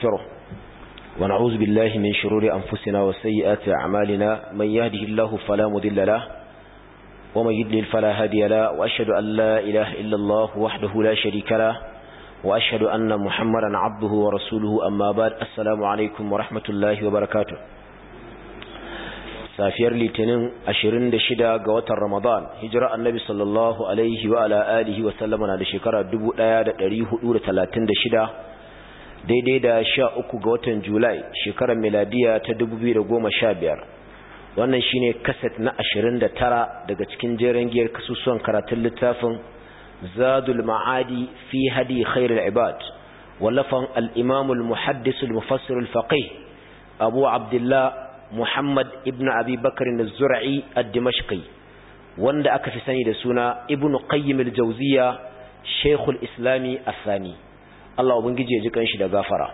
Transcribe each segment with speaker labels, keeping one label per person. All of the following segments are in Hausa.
Speaker 1: ونستغفره ونعوذ بالله من شرور أنفسنا وسيئات أعمالنا من يهده الله فلا مضل له ومن يضلل فلا هادي له وأشهد أن لا إله إلا الله وحده لا شريك له وأشهد أن محمدا عبده ورسوله أما بعد السلام عليكم ورحمة الله وبركاته safiyar litinin 26 ga watan Ramadan hijira annabi sallallahu alaihi wa ala alihi wa sallama na da shekara 1436 daidai da 13 ga watan Julai shekarar miladiya ta 2015 wannan shine kaset na 29 daga cikin jeren giyar kasusuwan karatun littafin Zadul Ma'adi fi hadi khairul ibad wallafan al-imam al-muhaddis al-mufassir al-faqih Abu Abdullah Muhammad ibn Abi Bakr az-Zur'i ad-Dimashqi wanda aka fi sani da suna Ibn Qayyim al-Jawziyya Sheikh al-Islami al-Thani Allah ubangije ya ji kanshi da gafara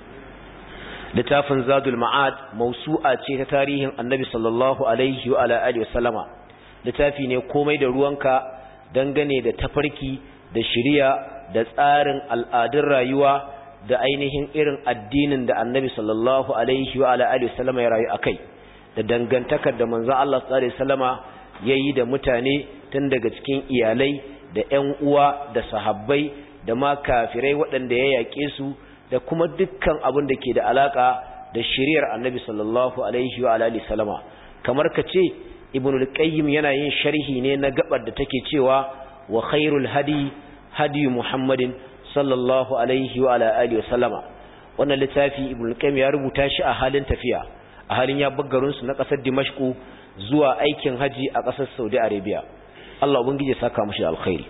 Speaker 1: littafin Zadul Ma'ad mawsu'a ce ta tarihin Annabi sallallahu alaihi wa ala alihi wasallama littafi ne komai da ruwanka dangane da tafarki da shari'a da tsarin al'adun rayuwa da ainihin irin addinin da Annabi sallallahu alaihi wa alihi wasallama ya rayu akai da dangantakar da manzon Allah sallallahu alaihi wasallama yayi da mutane tun daga cikin iyalai da ƴan uwa da sahabbai da ma kafirai waɗanda ya yake su da kuma dukkan abin da ke da alaka da shari'ar Annabi sallallahu alaihi wa alihi wasallama kamar kace Ibn al-Qayyim yana yin sharhi ne na gabar da take cewa wa khairul hadi Muhammadin sallallahu alaihi wa ala alihi wa sallama wannan littafi Ibn Qayyim ya rubuta shi a halin tafiya a halin ya baggarun su na kasar Dimashq zuwa aikin haji a kasar Saudi Arabia Allah ubangije saka mushi alkhairi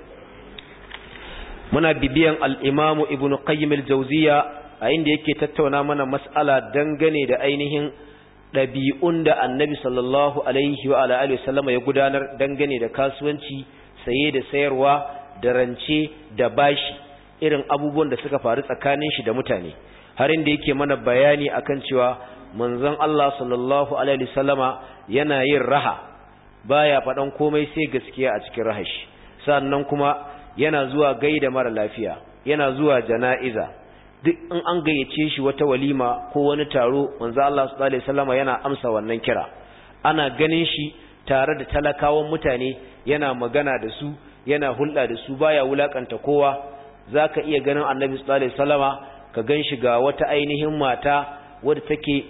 Speaker 1: muna bibiyan al-Imam Ibn Qayyim al-Jawziyya a inda yake tattauna mana mas'ala dangane da ainihin dabi'un da Annabi sallallahu alaihi wa ala alihi wa sallama ya gudanar dangane da kasuwanci saye da sayarwa da rance da bashi irin abubuwan da suka faru tsakanin shi da mutane har inda yake mana bayani akan cewa manzon Allah sallallahu alaihi wasallama yana yin raha baya faɗan komai sai gaskiya a cikin rahashi sannan kuma yana zuwa gaida mara lafiya yana zuwa jana'iza duk in an gayyace shi wata walima ko wani taro manzon Allah sallallahu alaihi wasallama yana amsa wannan kira ana ganin shi tare da talakawan mutane yana magana da su yana hulɗa da su baya wulakanta kowa zaka iya ganin Annabi sallallahu alaihi wasallama ka ganshi ga wata ainihin mata wadda take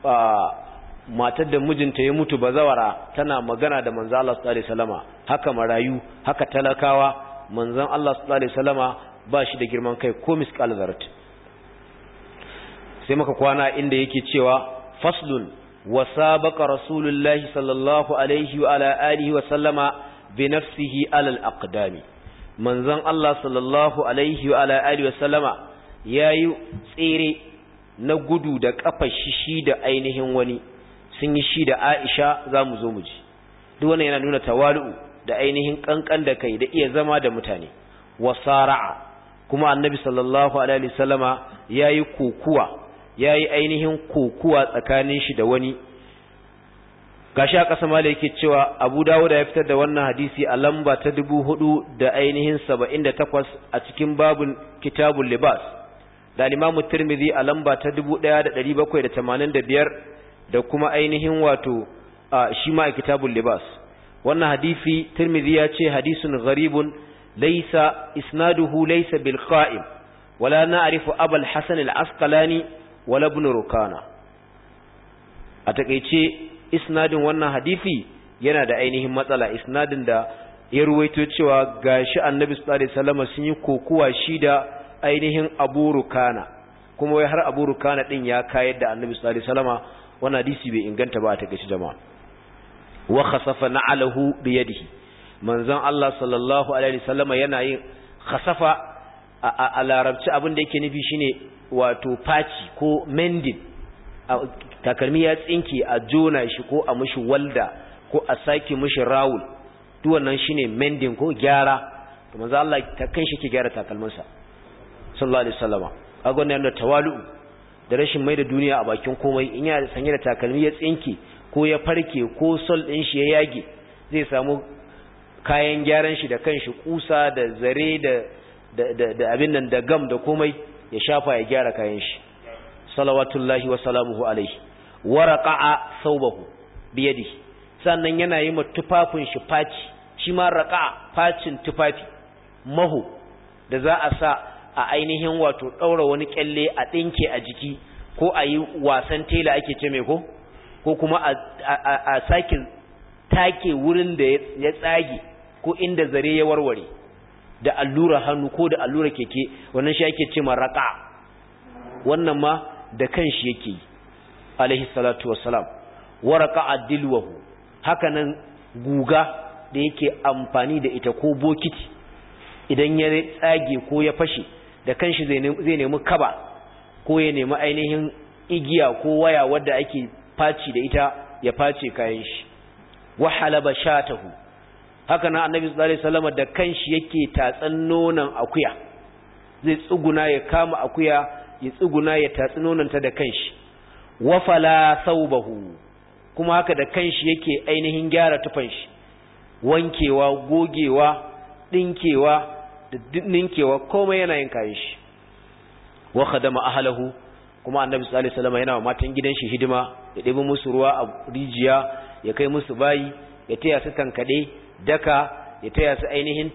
Speaker 1: matar da mijinta ya mutu bazawara tana magana da manzon Allah sallallahu alaihi wasallama haka marayu haka talakawa manzon Allah sallallahu alaihi wasallama ba shi da girman kai ko misqal zarat sai maka kwana inda yake cewa faslun wa sabaqa rasulullahi sallallahu alaihi wa ala alihi wa sallama bi nafsihi alal aqdami manzon Allah sallallahu alaihi wa ala alihi wasallama yayi tsere na gudu da kafar shi da ainihin wani sun yi shi da Aisha zamu zo mu ji duk wannan yana nuna tawalu da ainihin kankan da kai da iya zama da mutane wasara'a kuma annabi sallallahu alaihi wasallama yayi kokuwa yayi ainihin kokuwa tsakanin shi da wani gashi a ƙasa mala yake cewa Abu Dawud ya fitar da wannan hadisi a lamba ta 4,078 a cikin babun kitabul libas da Imam Tirmidhi a lamba ta 1785 da kuma ainihin wato shi ma a kitabul libas wannan hadisi Tirmidhi ya ce hadisun gharibun laysa isnaduhu laysa bil qa'im wala na'rifu Abul Hasan al-Asqalani wala ibn Rukana a takeice isnadin wannan hadisi yana da ainihin matsala isnadin da ya ruwaito cewa gashi Annabi sallallahu alaihi wasallam sun yi kokuwa shi da ainihin Abu Rukana kuma wai har Abu Rukana din ya kayar da Annabi sallallahu alaihi wasallam wannan hadisi bai inganta ba ta gashi jama'a wa khasafa na'alahu bi yadihi manzon Allah sallallahu alaihi wasallam yana yin khasafa a larabci abin da yake nufi shine wato faci ko mending takalmi ya tsinke a jona shi ko a mishi walda ko a saki mishi rawul duk wannan shine mending ko gyara to manzo Allah ta kan shi ke gyara takalminsa sallallahu alaihi wasallam kaga wannan yana tawalu da rashin mai da duniya a bakin komai in ya sanye da takalmi ya tsinke ko ya farke ko sol din shi ya yage zai samu kayan gyaran shi da kanshi kusa da zare da abin nan da gam da komai ya shafa ya gyara kayan shi salawatullahi wa salamuhu alaihi wa raqa'a thawbahu bi yadihi sannan yana yi tufafin shi faci shi ma raqa'a facin tufafi maho da za a sa a ainihin wato daura wani kyalle a dinke a jiki ko a yi wasan tela ake ce mai ko kuma a sake take wurin da ya tsage ko inda zare ya warware da allura hannu ko da allura keke wannan shi ake ce raqa'a wannan ma da kanshi yake yi alaihi salatu wassalam warqa dilwahu hakanan guga da yake amfani da ita ko bokiti idan ya tsage ko ya fashe da kanshi zai nemi kaba ko ya nemi ainihin igiya ko waya wadda ake faci da ita ya face kayan shi wa halaba shatahu hakanan annabi sallallahu alaihi wasallam da kanshi yake tatsan nonon akuya zai tsuguna ya kama akuya ya tsuguna ya tatsi nononta da kanshi wafala saubahu kuma haka da kanshi yake ainihin gyara tufan shi wankewa gogewa dinkewa da ninkewa komai yana yin kayan shi wa khadama ahlahu kuma annabi sallallahu alaihi wasallam yana wa matan gidan shi hidima ya ɗebi musu ruwa a rijiya ya kai musu bayi ya taya su tankade daka ya taya su ainihin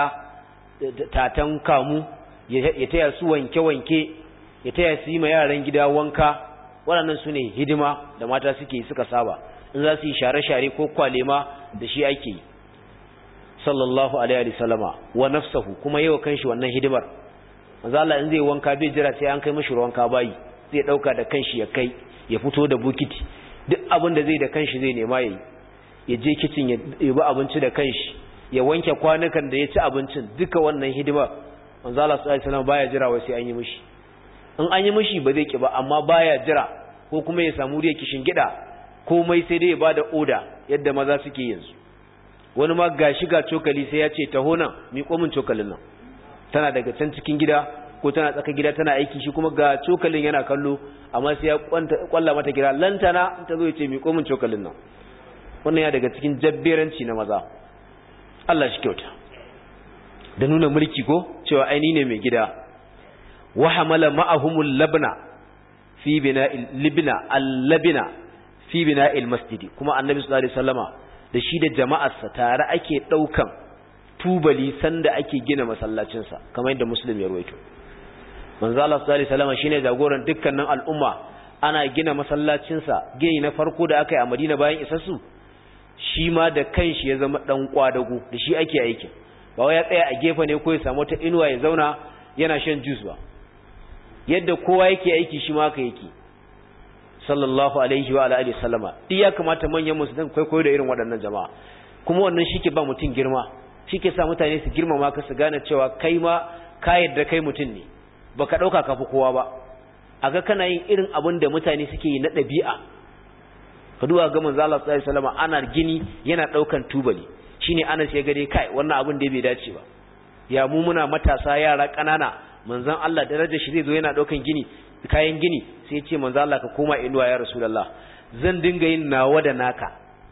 Speaker 1: tatan kamu ya taya su wanke-wanke ya taya su yi ma yaran gida wanka waɗannan su ne hidima da mata suka saba in za su yi share-share ko kwalema da shi ake yi sallallahu alaihi wasallama wa nafsahu kuma yawa kanshi wannan hidimar manzo Allah in zai wanka bai jira sai an kai mishi wanka bayi zai dauka da kanshi ya kai ya fito da bukiti duk abin da zai da kanshi zai nema yayi ya je kitchen ya yi abinci da kanshi ya wanke kwanukan da ya ci abincin duka wannan hidima manzo Allah sallallahu alaihi wasallam baya jira wai sai an yi mishi in an yi mishi ba zai ki ba amma baya jira ko kuma ya samu riya kishin gida komai sai dai ya bada oda yadda maza suke yanzu wani ma gashi ga cokali sai ya ce taho nan miƙo min cokalin nan tana daga can cikin gida ko tana tsaka gida tana aiki shi kuma ga cokalin yana kallo amma sai ya kwalla mata gida lantana ta zo ya ce miƙo min cokalin nan wannan ya daga cikin jabberanci na maza Allah shi kyauta da nuna mulki ko cewa aini ne mai gida wa hamala ma'ahumul labna fi bina'il libna al-labna fi bina'il masjidi kuma annabi sallallahu alaihi wasallama da shi da jama'arsa tare ake daukan tubali sanda ake gina masallacin sa kamar yadda muslim ya ruwaito manzo Allah sallallahu alaihi wasallama shine jagoran dukkanin al'umma ana gina masallacin sa gini na farko da aka yi a Madina bayan isassu shi ma da kanshi ya zama dan kwadago da shi ake aikin ba wai ya tsaya a gefe ne ko ya samu ta inuwa ya zauna yana shan juice ba yadda kowa yake aiki shi ma ka yake sallallahu alaihi wa alihi wasallama duk ya kamata manyan musulmai kwaikwayo da irin waɗannan jama'a kuma wannan shike ba mutun girma shike sa mutane su girmama ka su gane cewa kai ma ka yadda kai mutun ne baka dauka kafi kowa ba aga kana yin irin abin da mutane suke yi na dabi'a ka duba ga manzo Allah sallallahu alaihi wasallama ana gini yana daukan tubali shine Anas ya gare kai wannan abin da bai dace ba ya mu muna matasa yara kanana manzon Allah darajar shi zai zo yana daukan gini kayan gini sai ya ce manzon Allah ka koma inuwa ya rasulullah zan dinga yin nawa da naka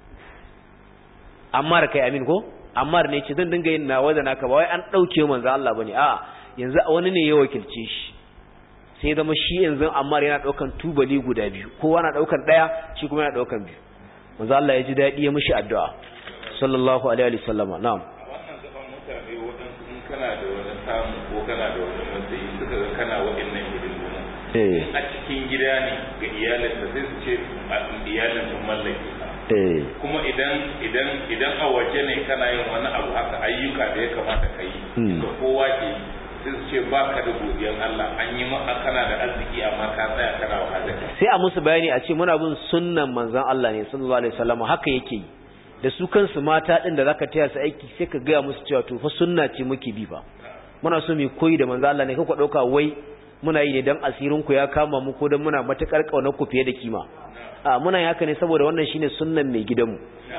Speaker 1: Ammar kai amin ko Ammar ne ce zan dinga yin nawa da naka ba wai an dauke manzon Allah bane a'a yanzu wani ne ya wakilce shi sai zama shi yanzu Ammar yana daukan tubali guda biyu kowa na daukan daya shi kuma yana daukan biyu manzon Allah ya ji dadi ya mishi addu'a sallallahu alaihi wa sallama na'am
Speaker 2: wannan gaban mutane wadansu in kana da wani samu ko kana da wani matsayi suka ga kana waɗannan hidindimu a cikin gida ne ga iyalinsa sai su ce iyalin sun mallake kuma idan a waje ne kana yin wani abu haka ayyuka da ya kamata ka yi ga kowa ke sai su ce ba ka da godiyar Allah an yi maka kana da arziki amma ka tsaya kana wahala
Speaker 1: sai a musu bayani a ce muna bin sunnan manzon Allah ne sallallahu alaihi wasallam haka yake yi da su kansu mata din da zaka taya su aiki sai ka ga musu cewa to fa sunna ce muke bi fa muna so mu koyi da manzo Allah ne kuka dauka wai muna yi ne dan asirin ku ya kama mu ko dan muna matakar kaunar ku fiye da kima a muna yi haka ne saboda wannan shine sunnan mai gidanmu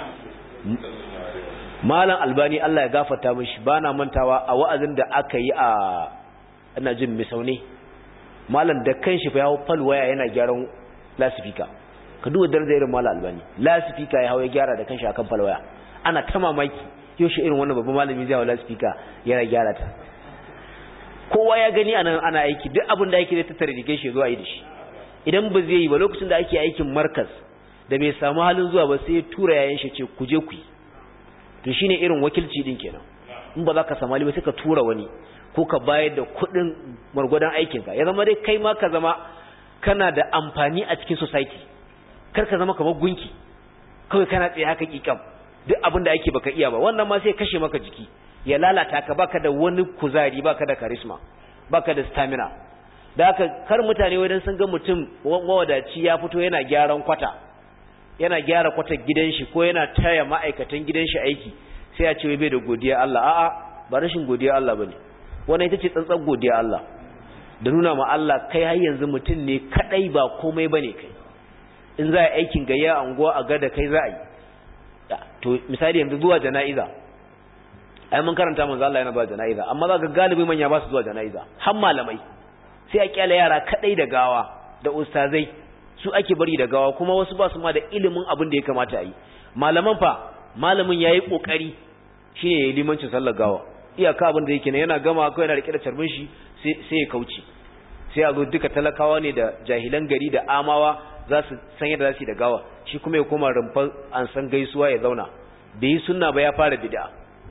Speaker 1: Malam Albani Allah ya gafarta mishi bana mantawa a wa'azin da aka yi a ina jin Misaune malam da kanshi fa yawo falwaya yana gyaran lasifika ka duba darajar irin Malam Albani lasifika ya hawo ya gyara da kanshi akan falwaya ana ta mamaki yaushe irin wannan babban malami zai hawo lasifika yana gyara ta kowa ya gani anan ana aiki duk abin da yake da tattare rige shi zuwa yi da shi idan ba zai yi ba lokacin da ake aikin markaz da bai samu halin zuwa ba sai ya tura yayin shi ce ku je ku yi to shine irin wakilci din kenan in ba za ka samu hali ba sai ka tura wani ko ka bayar da kuɗin gwargwadon aikinka ya zama dai kai ma ka zama kana da amfani a cikin society kar ka zama kamar gunki kawai kana tsaye haka kikam duk abin da ake baka iya ba wannan ma sai kashe maka jiki ya lalata ka baka da wani kuzari baka da charisma baka da stamina da haka kar mutane wajen sun ga mutum mawadaci ya fito yana gyaran kwata yana gyara kwatar gidan shi ko yana taya ma'aikatan gidan shi aiki sai ya ce bai da godiya Allah a'a ba rashin godiya Allah bane wannan ita ce tsantsan godiya Allah da nuna ma Allah kai har yanzu mutum ne kadai ba komai bane kai in za a aikin gayya a unguwa a ga da kai za a yi to misali yanzu zuwa jana'iza ai mun karanta manzo Allah yana ba jana'iza amma za ga galibi manya ba su zuwa jana'iza har malamai sai a kyale yara kadai da gawa da ustazai su ake bari da gawa kuma wasu ba su ma da ilimin abin da ya kamata a yi malaman fa malamin yayi kokari shine yayi limancin sallar gawa iyaka abin da yake ne yana gama ko yana rike da tarbin shi sai ya kauce sai a zo duka talakawa ne da jahilan gari da amawa za su san yadda za su yi da gawa shi kuma ya koma rumfar an san gaisuwa ya zauna bai yi sunna ba ya fara bid'a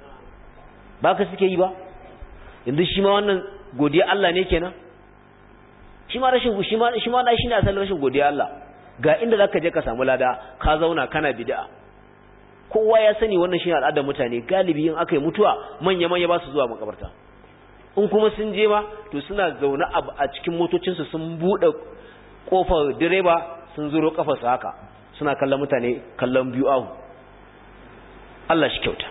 Speaker 1: ba ka suke yi ba yanzu shi ma wannan godiya Allah ne kenan shi ma shine asalin rashin godiya Allah ga inda zaka je ka samu lada ka zauna kana bid'a kowa ya sani wannan shine al'adar mutane galibi in aka yi mutuwa manya ba su zuwa makabarta in kuma sun je ma to suna zaune a cikin motocinsu sun bude kofar direba sun zuro kafarsu haka suna kallon mutane kallon biyu ahu Allah shi kyauta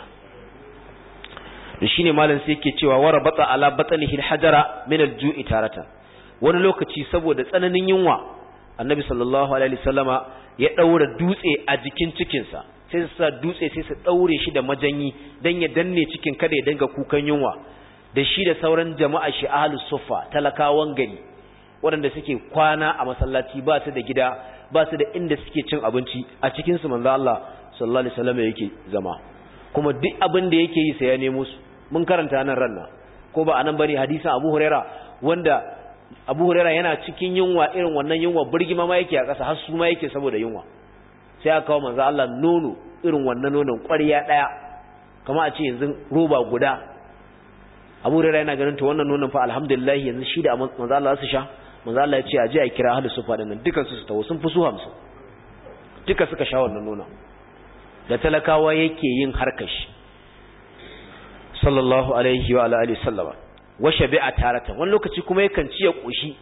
Speaker 1: da shine malam sai yake cewa warabata ala batnihi alhajara min aljui taratan wani lokaci saboda tsananin yunwa annabi sallallahu alaihi wasallama ya daura dutse a jikin cikinsa sai su sa dutse sai su daure shi da majanyi dan ya danne cikin kada ya dinga kukan yunwa da shi da sauran jama'a shi ahlus suffa talakawan gari waɗanda suke kwana a masallaci ba su da gida ba su da inda suke cin abinci a cikin su manzo Allah sallallahu alaihi wasallam yake zama kuma duk abin da yake yi sai ya nemo su mun karanta nan ranna ko ba anan bane hadisin Abu Huraira wanda Abu Huraira yana cikin yunwa irin wannan yunwa burgima ma yake a ƙasa har su ma yake saboda yunwa sai aka kawo manzo Allah nono irin wannan nonon ƙwarya daya kamar a ce yanzu roba guda Abu Huraira yana ganin to wannan nonon fa alhamdulillah yanzu shi da manzo Allah su sha manzo Allah ya ce a je a kira ahlus sufa dinnan dukan su tawo sun fi su 50 duka suka sha wannan nonon da talakawa yake yin harkar shi sallallahu alaihi wa alihi sallama wa shabi'a taratan wani lokaci kuma yakan ci ya koshi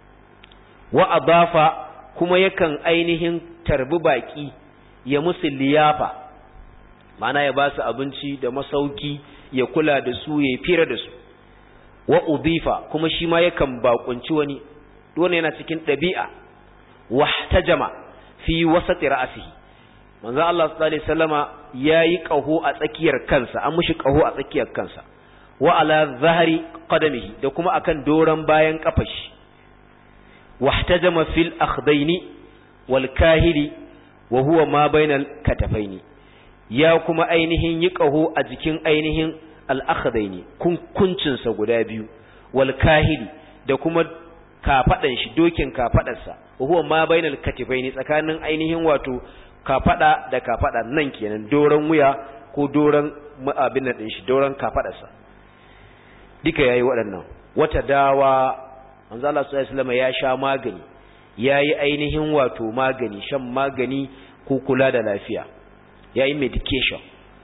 Speaker 1: wa adafa kuma yakan ainihin tarbi baki ya musu liyafa ma'ana ya ba su abinci da masauki ya kula da su ya fira da su wa udifa kuma shi ma yakan bakunci wani wannan yana cikin dabi'a wahtajama fi wasati ra'sihi manzo Allah sallallahu alaihi wasallama yayi qaho a tsakiyar kansa an mushi qaho a tsakiyar kansa wa ala zahri qadamihi da kuma akan doran bayan kafashi wahtajama fil akhdaini wal kahili wa huwa ma bainal katafaini ya kuma ainihin yi qaho a jikin ainihin al akhdaini kuncin sa guda biyu wal kahili da kuma kafadan shi dokin kafadarsa wa huwa ma bainal katifaini tsakanin ainihin wato kafada da kafada nan kenan doran wuya ko doran abin nan din shi doran kafadarsa duka yayi waɗannan wata dawa manzo Allah sallallahu alaihi wasallam ya sha magani yayi ainihin wato magani shan magani ko kula da lafiya yayi medication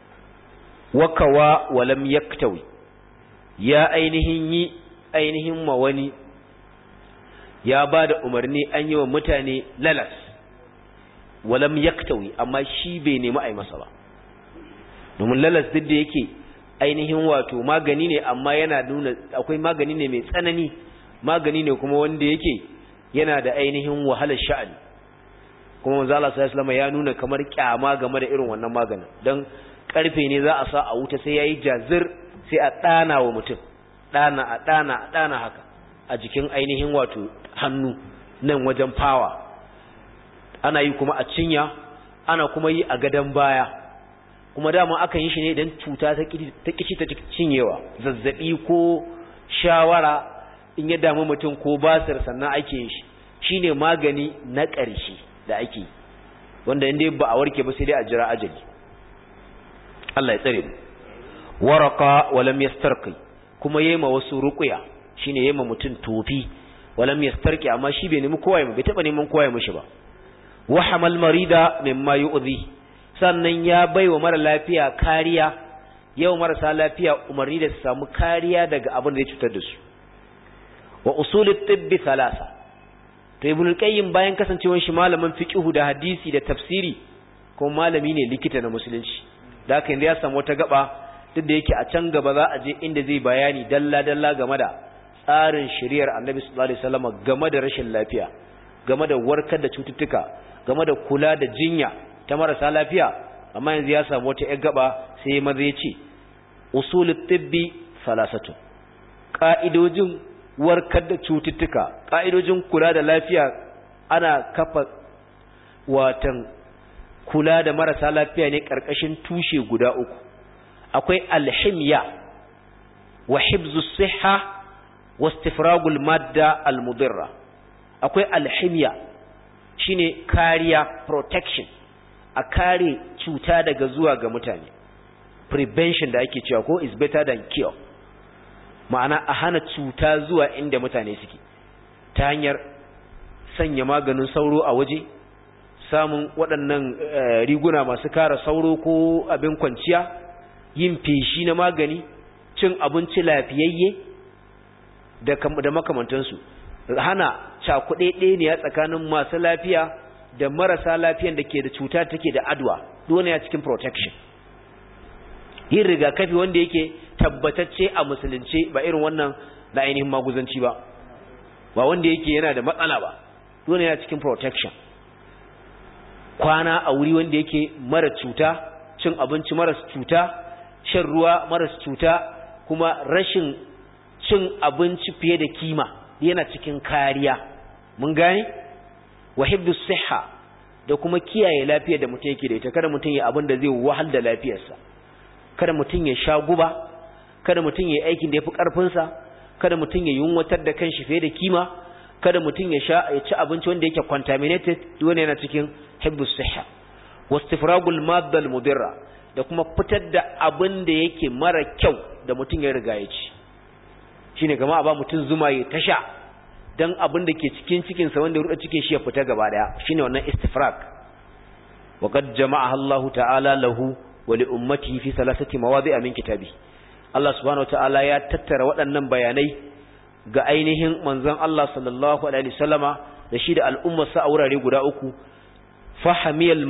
Speaker 1: wakawa walam yaktawi ya ainihin yi ainihin ma wani ya bada umarni an yi wa mutane lalas walam yaktawi amma shi bai nemi ai masa ba domin lalas duk da yake ainihin wato magani ne amma yana nuna akwai magani ne mai tsanani magani ne kuma wanda yake yana da ainihin wahalar sha'ani kuma manzo Allah sallallahu alaihi wasallam ya nuna kamar kyama game da irin wannan maganin dan karfe ne za a sa a wuta sai yayi jazir sai a dana wa mutum dana haka a jikin ainihin wato hannu nan wajen fawa ana yi kuma a cinya ana kuma yi a gadan baya kuma dama akan yi shi ne idan cuta ta kici ta cinyewa zazzabi ko shawara in ya damu mutum ko basir sannan ake yin shi shine magani na ƙarshe da ake wanda inda ba a warke ba sai dai a jira ajali Allah ya tsare mu waraka walam yastarqi kuma yema wasu ruqya shine yema mutun tofi walam yastarqi amma shi bai nemi kowa bai taba neman kowa ya mishi ba wa hamal marida mimma yu'dhi sannan ya baiwa mara lafiya kariya yau marasa lafiya umarni da su samu kariya daga abin da ya cutar da su wa usulut tibbi thalatha to ibn al-qayyim bayan kasancewar shi malamin fiqh da hadisi da tafsiri kuma malami ne likita na musulunci da haka inda ya samu wata gaba duk da yake a can gaba za a je inda zai bayani dalla dalla game da tsarin shari'ar Annabi sallallahu alaihi wasallam game da rashin lafiya game da warkar da cututtuka game da kula da jinya ta marasa lafiya amma yanzu ya samu wata gaba sai maza ya ce usulut tibbi salasatu ka'idojin warkar da cututtuka ka'idojin kula da lafiya ana kafa watan kula da marasa lafiya ne karkashin tushe guda uku akwai alhimya wa hibzus sihha wa istifragul madda almudirra akwai alhimya shine kariya protection a kare cuta daga zuwa ga mutane prevention da ake cewa ko is better than cure ma'ana a hana cuta zuwa inda mutane suke ta hanyar sanya maganin sauro a waje samun waɗannan riguna masu kare sauro ko abin kwanciya yin feshi na magani cin abinci lafiyayye da makamantansu hana cakuɗe ne tsakanin masu lafiya da marasa lafiyan da ke da cuta take da adwa dole ya cikin protection yin rigakafi wanda yake tabbatacce a musulunci ba irin wannan na ainihin maguzanci ba wanda yake yana da matsala ba dole ya cikin protection kwana a wuri wanda yake mara cuta cin abinci mara cuta shan ruwa mara cuta kuma rashin cin abinci fiye da kima yana cikin kariya mun gane wa hibdus sihha da kuma kiyaye lafiyar da mutum yake da ita kada mutum ya abin da zai wahal da lafiyarsa kada mutum ya sha guba kada mutum ya aikin da yafi karfin sa kada mutum ya yunwatar da kanshi fiye da kima kada mutum ya ci abinci wanda yake contaminated duk yana cikin hibdus sihha wastifragul madda almudirra da kuma fitar da abin da yake mara kyau da mutum ya riga ya ci shine gama a ba mutum zuma ya tasha dan abin da ke cikin sa wanda ya ruɗa cikin shi ya fita gaba daya shine wannan istifrag wa qad jama'a Allahu ta'ala lahu wa li ummatihi fi thalathati mawadi'a min kitabi Allah subhanahu ta'ala ya tattara waɗannan bayanai ga ainihin manzon Allah sallallahu alaihi wasallama da shi da al'ummar sa a wurare guda uku fahamal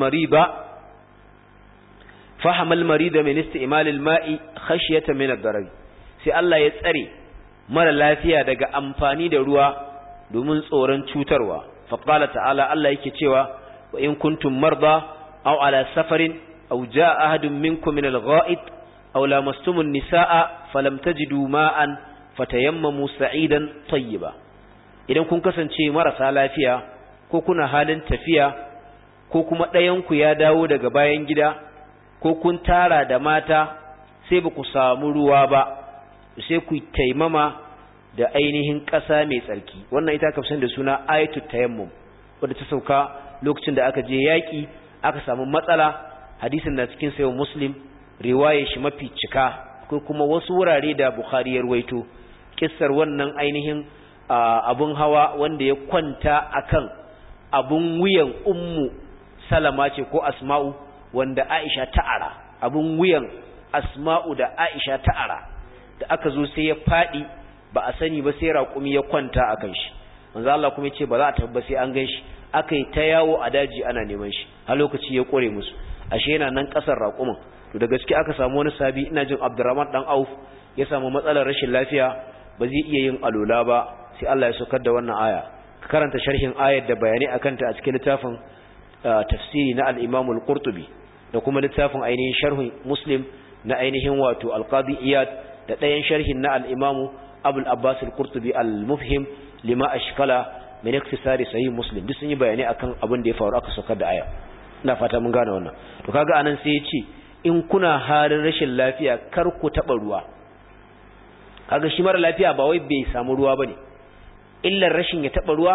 Speaker 1: marida min isti'mal al-ma'i khashyatan min ad-darar sai Allah ya tsare mara lafiya daga amfani da ruwa domin tsoron cutarwa faqala ta'ala Allah yake cewa wa in kuntum marda aw ala safarin aw jaa ahadun minkum min al-gha'id aw lamastumun nisaa falam tajidu ma'an fatayammamu sa'idan tayyiba idan kun kasance marasa lafiya ko kuna halin tafiya ko kuma ɗayan ku ya dawo daga bayan gida ko kun tara da mata sai ba ku samu ruwa ba sai ku taimama da ainihin ƙasa mai tsarki wannan ita aka fi da suna ayatul tayammum wadda ta sauka lokacin da aka je yaƙi aka samu matsala hadisin na cikin sayo muslim riwaye shi mafi cika ko kuma wasu wurare da bukhari ya ruwaito kissar wannan ainihin abun hawa wanda ya kwanta akan abun wuyan ummu salama ce ko asma'u wanda aisha ta'ara abun wuyan asma'u da aisha ta'ara da aka zo sai ya fadi ba a sani ba sai raƙumi ya kwanta akan shi manzo Allah kuma yace ba za a tabba sai an ganshi akai ta yawo a daji ana neman shi a lokaci ya kore musu ashe yana nan kasar raƙumin to da gaske aka samu wani sabi ina jin Abdurrahman dan Auf ya samu matsalar rashin lafiya ba zai iya yin alola ba sai Allah ya saukar da wannan aya ka karanta sharhin ayar da bayani akan ta a cikin littafin tafsiri na al-Imam al-Qurtubi da kuma littafin ainihin sharhin Muslim na ainihin wato al-Qadi Iyad da ɗayan sharhin na al-Imam Abul Abbas al-Qurtubi al-Mufhim lima ashkala min iktisari sahih Muslim duk sun yi bayani akan abin da ya faru aka saukar da aya ina fata mun gane wannan to kaga anan sai ya ce in kuna halin rashin lafiya kar ku taba ruwa kaga shi mara lafiya ba wai bai samu ruwa bane illar rashin ya taba ruwa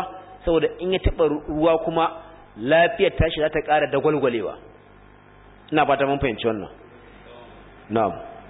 Speaker 1: saboda in ya taba ruwa kuma lafiyar tashi za ta ƙara dagwalgwalewa. Ina fata mun fahimci wannan. Na'am.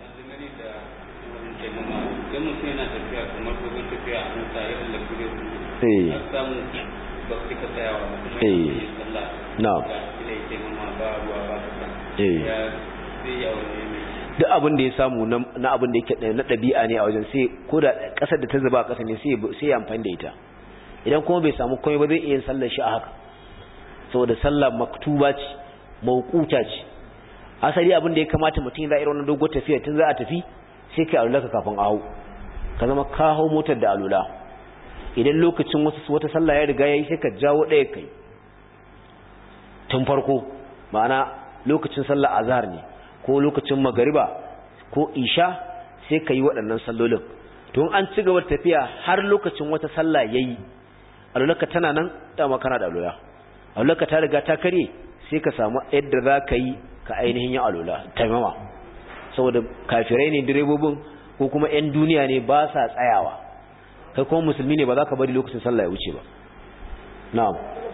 Speaker 3: Idan mutum yana tafiya kamar dogon tafiya a mota irin da kure a samu ba su ka tsayawa ba kuma yi sallah da ila yake mama ba ruwa ba kasa ya sai ya wani mai
Speaker 1: duk abin da ya samu na abin da yake na ɗabi'a ne a wajen sai ko da ƙasar da ta zuba a ƙasa ne sai ya amfani da ita. Idan kuma bai samu komai ba zai iya sallar shi a haka saboda sallah maktuba ce mawquta ce. Asali abin da ya kamata mutum ya irin wannan dogon tafiya tun za a tafi sai kai alula ka kafin ahu ka zama ka hau motar da alula. Idan lokacin wata sallah ya riga yayi sai ka jawo ɗaya kai tun farko, ma'ana lokacin sallah azhar ne ko lokacin magariba ko isha sai ka yi waɗannan sallolin. To an ci gaba tafiya har lokacin wata sallah yayi alulaka tana nan dama kana da alula, alulaka ta riga ta kare sai ka samu yadda za ka yi ka ainihin yin alula taimama. Saboda kafirai ne direbobin ko kuma 'yan duniya ne ba sa tsayawa, kai kuma musulmi ne ba za ka bari lokacin sallah ya wuce ba. Na'am,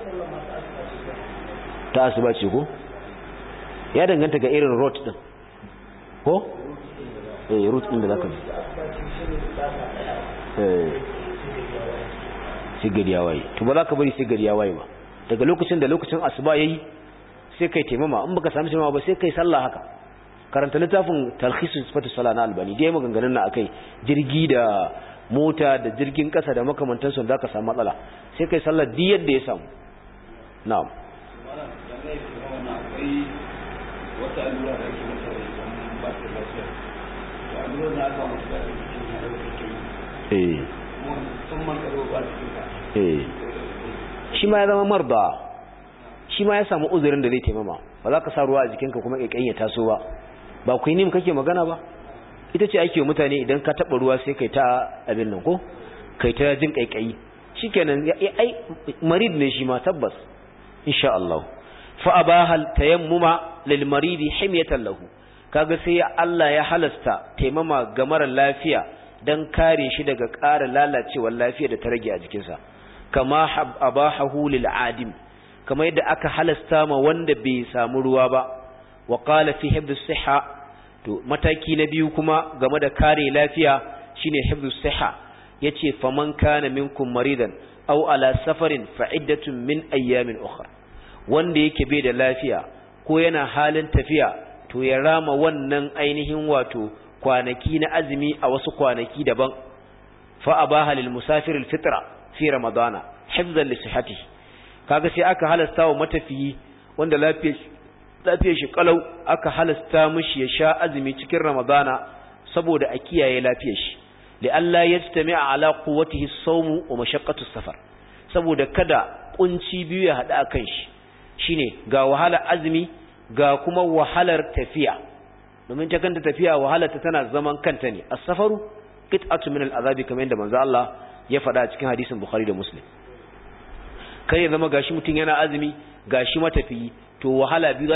Speaker 1: ta asuba ce ko ya danganta ga irin road din ko route din da zaka bi sai gari ya waye to ba za ka bari sai gari ya waye ba. Daga lokacin da lokacin asuba yayi sai kai taimama, in baka samu taimama ba sai kai sallah haka. Karanta littafin talkhisus sifatu salat na Albani dai maganganun na akai jirgi da mota da jirgin kasa da makamantan su zaka samu matsala sai kai sallar di yadda ya samu. Na'am.
Speaker 3: wata allura da ake masa idan ba ta lafiya to allura da aka masa da cikin harkar take musamman karo ba cikin
Speaker 1: shi ma ya zama marda, shi ma ya samu uzurin da zai taimama. Ba za ka sa ruwa a jikinka kuma ƙaiƙayin ya taso ba. Ba ku yi nim kake magana ba, ita ce ake mutane idan ka taɓa ruwa sai kai ta abin nan ko kai ta jin ƙaiƙayi shikenan ai marid ne shi ma tabbas insha Allah. fa abahal tayammuma lil maridi himyatan lahu, kaga sai Allah ya halasta taimama ga mara lafiya dan kare shi daga ƙara lalacewar lafiya da ta rage a jikinsa. Kama abahahu lil adim, kama yadda aka halasta ma wanda bai samu ruwa ba. Wa qala fi hifdhis sihha, to mataki na biyu kuma game da kare lafiya shine hifdhus sihha, yace faman kana minkum maridan aw ala safarin fa iddatun min ayyamin ukhra, wanda yake bai da lafiya ko yana halin tafiya to ya rama wannan ainihin wato kwanaki na azumi a wasu kwanaki daban. Fa abaha lil musafir al fitra fi ramadana hifzan li sihhatihi, kaga sai aka halasta wa matafiyi wanda lafiyar shi kalau aka halasta mishi ya sha azumi cikin ramadana saboda a kiyaye lafiyar shi. li alla yajtami'a ala quwwatihi as-sawm wa mashaqqatu as-safar, saboda kada kunci biyu ya hada kan shi, shine ga wahala azumi ga kuma wahalar tafiya. Domin ta kanta tafiya wahalar ta tana zaman kanta ne. As-safaru qit'atu min al-azabi, kamar yadda manzo Allah ya faɗa cikin hadisin Bukhari da Muslim. Kai ya zama gashi mutun yana azumi gashi matafiyi, to wahala biyu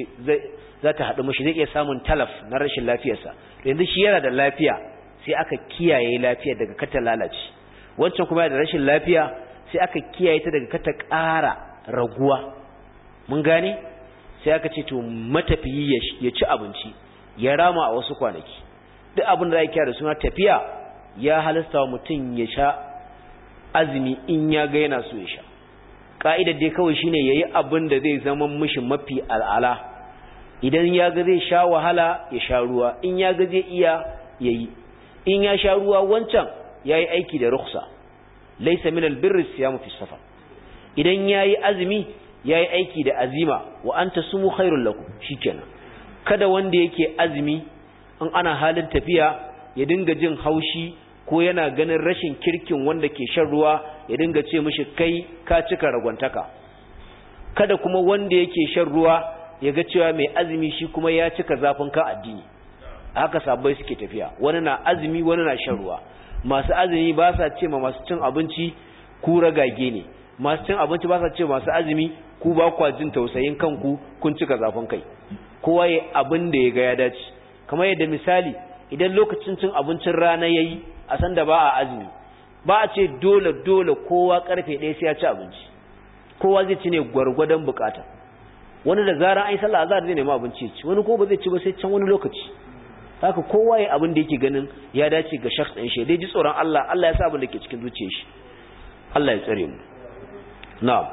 Speaker 1: za ta haɗu mishi, zai iya samun talaf na rashin lafiyarsa. Yanzu shi yana da lafiya sai aka kiyaye lafiyar daga kata lalace, wancan kuma yana da rashin lafiya sai aka kiyaye ta daga kata ƙara raguwa. Mun gane? Sai aka ce to matafiyi ya ci abinci ya rama a wasu kwanaki. Duk abin da za kiyaye da suna tafiya ya halasta wa mutum ya sha azumi in ya ga yana so ya sha. Ka'idar dai kawai shine yayi abin da zai zama mishi mafi al'ala. Idan ya ga zai sha wahala ya sha ruwa, in ya ga zai iya yayi. In ya sha ruwa wancan yayi aiki da rukhsa. Laysa min albirri siyamu fi safar. Idan yayi azumi yayi aiki da azima, wa anta sumu khairul lakum, shikenan. Kada wanda yake azumi in ana halin tafiya ya dinga jin haushi ko yana ganin rashin kirkin wanda ke shan ruwa ya dinga ce mishi kai ka cika ragwantaka. Kada kuma wanda yake shan ruwa ya ga cewa mai azumi shi kuma ya cika zafin ka addini. Haka sabbai suke tafiya, wani na azumi wani na shan ruwa. Masu azumi ba sa ce ma masu cin abinci ku ragage ne, masu cin abinci ba sa ce masu azumi ku ba kwa jin tausayin kanku kun cika zafin kai. Kowa ya abin da ya ga ya dace. Kamar yadda misali idan lokacin cin abincin rana yayi a san da ba a azumi, ba a ce dole kowa karfe 1 sai ya ci abinci, kowa zai ci ne gwargwadon bukata. Wani da zaran ai sallah azhar zai nemi abinci ci, wani ko ba zai ci ba sai can wani lokaci. Haka kowa ya abin da yake ganin ya dace ga shakhs din shi, dai ji tsoron Allah, Allah ya sa abin da ke cikin zuciyar shi. Allah ya tsare mu. Na'am.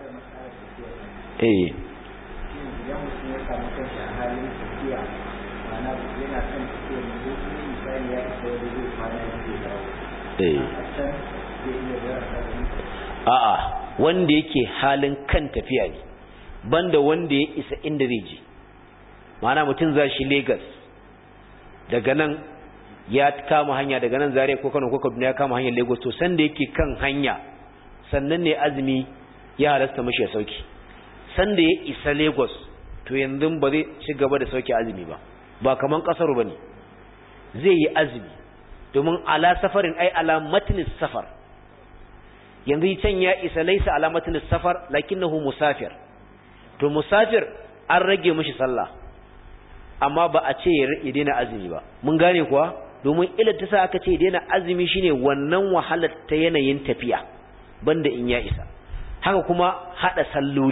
Speaker 1: A'a, wanda yake halin kan tafiya ne, banda wanda ya isa inda zai je. Ma'ana mutum za shi Lagos, daga nan ya kama hanya, daga nan Zaria ko Kano ko Kaduna ya kama hanyar Lagos, to sanda yake kan hanya sannan ne azumi ya halasta mashi ya sauki. Sanda ya isa Lagos to yanzu ba zai ci gaba da sauki azumi ba kaman kasaru bane, zai yi azumi domin ala safarin ai ala matnis safar. Yanzu can ya isa laisa ala matnis safar lakinnahu musafir, to musafir an rage mishi sallah amma ba a ce ya daina azumi ba. Mun gane kuwa, domin illa ta sa aka ce ya daina azumi shine wannan wahalar ta yanayin tafiya banda in ya isa. Haka kuma hada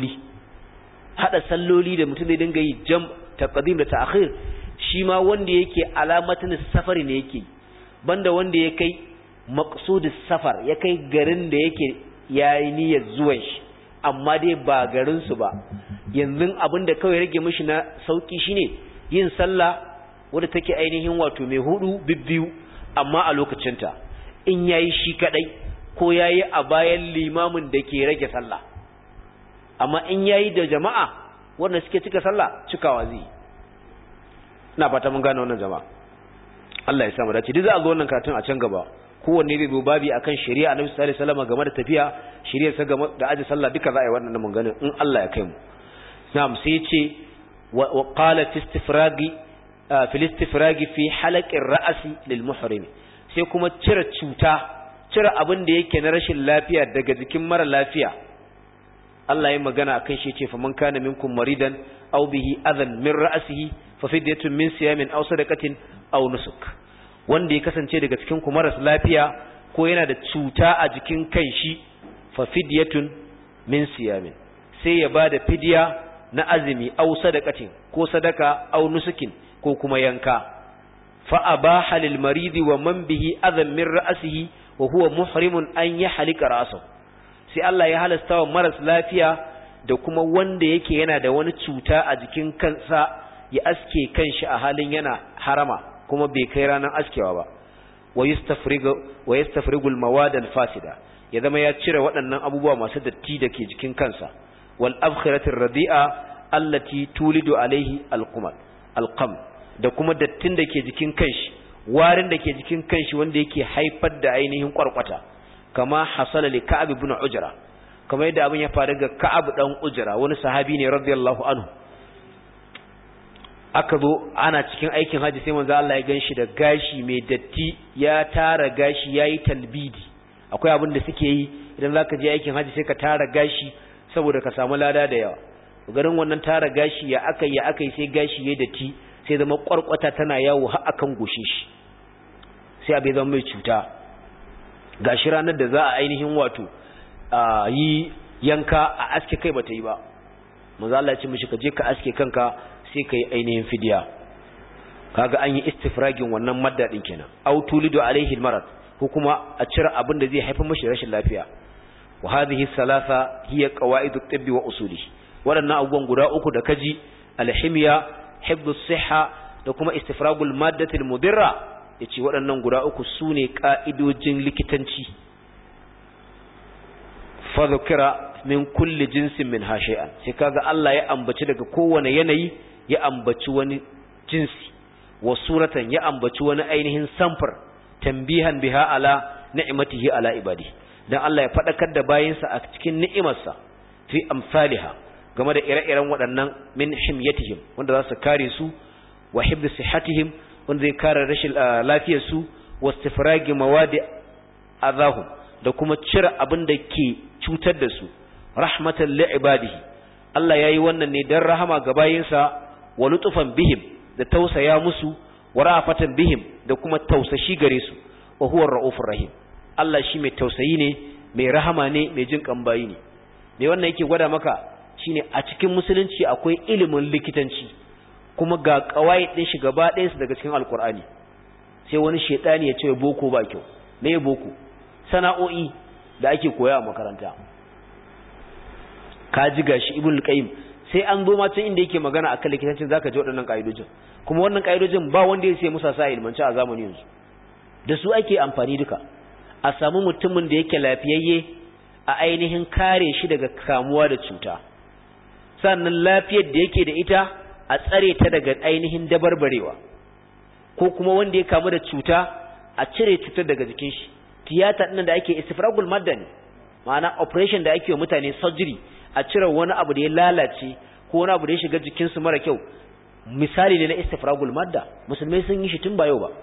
Speaker 1: salloli da mutum zai dinga yi jam taqdim da ta'khir, shi ma wanda yake alamatin safari ne yake, banda wanda ya kai maqsudus safar, ya kai garin da yake yayi niyyar zuwan shi amma dai ba garin su ba. Yanzu abinda kawai rage mishi na sauki shine yin sallah wanda take ainihin wato mai hudu bibbiyu amma a lokacinta, in yayi shi kadai ko yayi a bayan limamin da ke rage sallah. Amma in yayi da jama'a wanda suke cika sallah cikawa zai. Ina fata mun gane wannan jama'a. Allah ya samu dace. Duk za a ga wannan karatun a can gaba. Kowanne zai zo babi akan shari'a Annabi sallallahu alaihi wasallam game da tafiya, shari'a sa game da aji sallah, duka za a yi wannan mun gane in Allah ya kai mu. Na'am, sai ya ce wa qala fi istifragi fi halaqir ra'si lil muhrim. Sai kuma cire abin da yake na rashin lafiya daga jikin mara lafiya. Allah ya magana akan shi ce fa man kana minkum maridan aw bihi adhan min ra'sihi fa fidyatun min siyamin aw sadaqatin aw nusuk. Wanda ya kasance daga cikin ku maras lafiya ko yana da cuta a jikin kanshi, fa fidyatun min siyamin, sai ya bada fidya na azumi aw sadaqatin ko sadaka aw nusukin ko kuma yanka. Fa abaha lil maridi wa man bihi adhan min ra'sihi wa huwa muhrimun an yahlika ra'sahu. Sai Allah ya halasta wa maras lafiya da kuma wanda yake yana da wani cuta a jikin kansa ya aske kanshi a halin yana harama kuma bai kai ranar askewa ba. Wa yastafrigu al-mawad al-fasida, ya zama ya cire waɗannan abubuwa masu datti da ke jikin kansa. Wal abkhiratir radi'a allati tulidu alaihi al-qam, da kuma dattin da ke jikin kanshi, warin da ke jikin kanshi wanda yake haifar da ainihin kwarkwata. Kama hasala li Ka'ab ibn Ujra, kama yadda abin ya faru ga Ka'ab dan Ujra, wani sahabi ne radiyallahu anhu. Aka zo ana cikin aikin haji sai manzo Allah ya ganshi da gashi mai datti, ya tara gashi yayi talbidi. Akwai abin da suke yi idan zaka je aikin haji sai ka tara gashi saboda ka samu lada da yawa. Garin wannan tara gashi ya akai sai gashi yayi datti, sai zama kwarkwata tana yawo har akan goshe shi. Sai abai zama mai cuta. Gashi ranar da za a ainihin wato yi yanka a aske kai bata yi ba. Manzo Allah ya ce mishi ka je ka aske kanka sai kai ainihin fidiya. Kaga an yi istifragin wannan madda din kenan. Aw tulidu alaihi almarad, ko kuma a cire abin da zai haifar mishi rashin lafiya. Wa hadhihi thalatha hiya qawaidut tibbi wa usuli. Wadannan abubuwan guda uku da kaji, alhimiya, hifdhus sihha da kuma istifragul maddatil mudirra, yace waɗannan guda uku sune ka'idojin likitanci. Fa dhukira min kulli jinsin min shay'an, sai kaga Allah ya ambaci daga kowane yanayi, ya ambaci wani jinsi, wa suratan ya ambaci wani ainihin samfur, tambihan biha ala ni'matihi ala ibadi, dan Allah ya fadakar da bayinsa a cikin ni'imarsa, fi amsalha, game da ire-iren waɗannan, min himyatihim, wanda za su kare su, wa hibd sihhatihim, wanda zai kare rashin lafiyar su, wa istifragi mawadi azahum, da kuma cire abin da ke cutar da su, rahmatan li ibadihi. Allah yayi wannan ne dan rahama ga bayinsa, wa lutufan bihim, da tausaya musu, wa rafatan bihim, da kuma tausashi gare su, wa huwa ar-raufur rahim. Allah shi mai tausayi ne mai rahama ne mai jin kambayi ne. Me wannan yake gwada maka shine a cikin musulunci akwai ilimin likitanci kuma ga kawai din shi gaba ɗayan su daga cikin alkur'ani. Sai wani shedani ya ce boko ba kyau. Me boko? Sana'o'i da ake koya a makaranta. Ka ji gashi Ibn Qayyim sai an zo ma can inda yake magana akan likitancin zaka ji waɗannan kaidojin. Kuma wannan kaidojin ba wanda ya sai musa sa ilmanci a zamanin yanzu. Da su ake amfani duka. A samu mutumin da yake lafiyayye a ainihin kare shi daga kamuwa da cuta. Sannan lafiyar da yake da ita a tsare ta daga ainihin dabarbarewa. Ko kuma wanda ya kamu da cuta a cire cutar daga jikin shi. Tiyata ɗin da ake istifragul madda ne, ma'ana operation da ake wa mutane surgery a cire wani abu da ya lalace ko wani abu da ya shiga jikinsu mara kyau, misali ne na istifragul madda. Musulmai sun yi shi tun ba yau ba.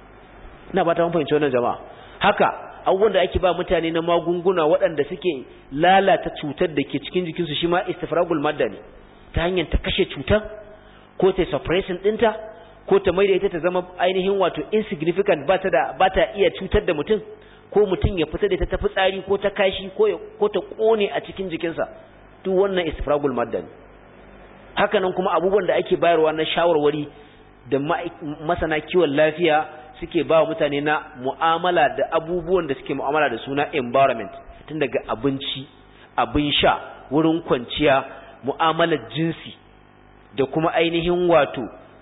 Speaker 1: Ina ba ta mun fahimci wannan jama'a. Haka abubuwan da ake ba mutane na magunguna waɗanda suke lalata cutar da ke cikin jikinsu shi ma istifragul madda ne, ta hanyar ta kashe cutar ko ta suppressing ɗinta ko ta maida ita ta zama ainihin wato insignificant ba ta iya cutar da mutum, ko mutum ya fita da ita ta fitsari ko ta kashi ko ta kone a cikin jikinsa. Duk wannan istifragul madda ne. Haka nan kuma abubuwan da ake bayarwa na shawarwari da masana kiwon lafiya suke ba wa mutane na mu'amala da abubuwan da suke mu'amala da suna environment, tun daga abinci, abin sha, wurin kwanciya, mu'amalar jinsi da kuma ainihin wato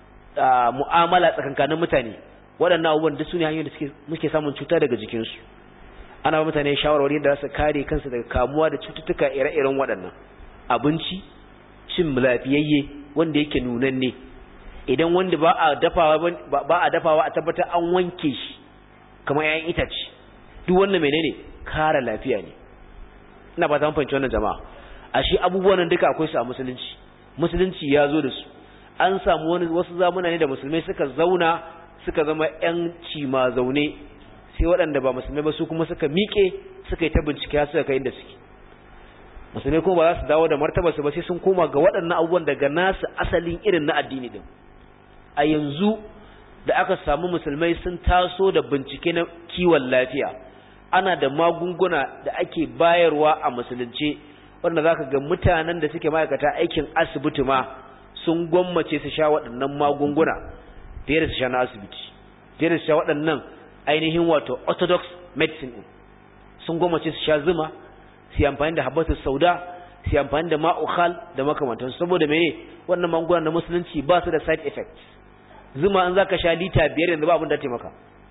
Speaker 1: mu'amala tsakankanin mutane. Waɗannan abubuwan da su ne hanyoyin da muke samun cuta daga jikinsu. Ana ba mutane shawarwari da su kare kansu daga kamuwa da cututtuka ire-iren waɗannan. Abinci, cin lafiyayye wanda yake nunanne. Idan wanda ba a dafawa a tabbatar an wanke shi kamar 'ya'yan itace. Duk wannan menene? Kare lafiya ne. Ina ba ta mun fahimci wannan jama'a. Ashe abubuwan nan duka akwai su a musulunci. Musulunci ya zo da su. An samu wasu zamuna ne da musulmai suka zauna suka zama 'yan cima zaune, sai waɗanda ba musulmai ba su kuma suka miƙe suka yi ta bincike suka kai inda suke. Musulmai kuma ba za su dawo da martabarsu ba sai sun koma ga waɗannan abubuwan daga nasu asalin irin na addini din. A yanzu da aka samu musulmai sun taso da bincike na kiwon lafiya, ana da magunguna da ake bayarwa a musulunce wanda zaka ga mutanen da suke ma'aikata aikin asibiti ma sun gwammace su sha waɗannan magunguna fiye da su sha na asibiti, fiye da su sha waɗannan ainihin wato orthodox medicine din. Sun gwammace su sha zuma, su yi amfani da habbatus sauda, su yi amfani da ma'ukhal da makamantansu. Saboda mene? Wannan magunguna na musulunci ba su da side effects. Zuma an zaka sha lita 5 yanzu ba abin da taimaka.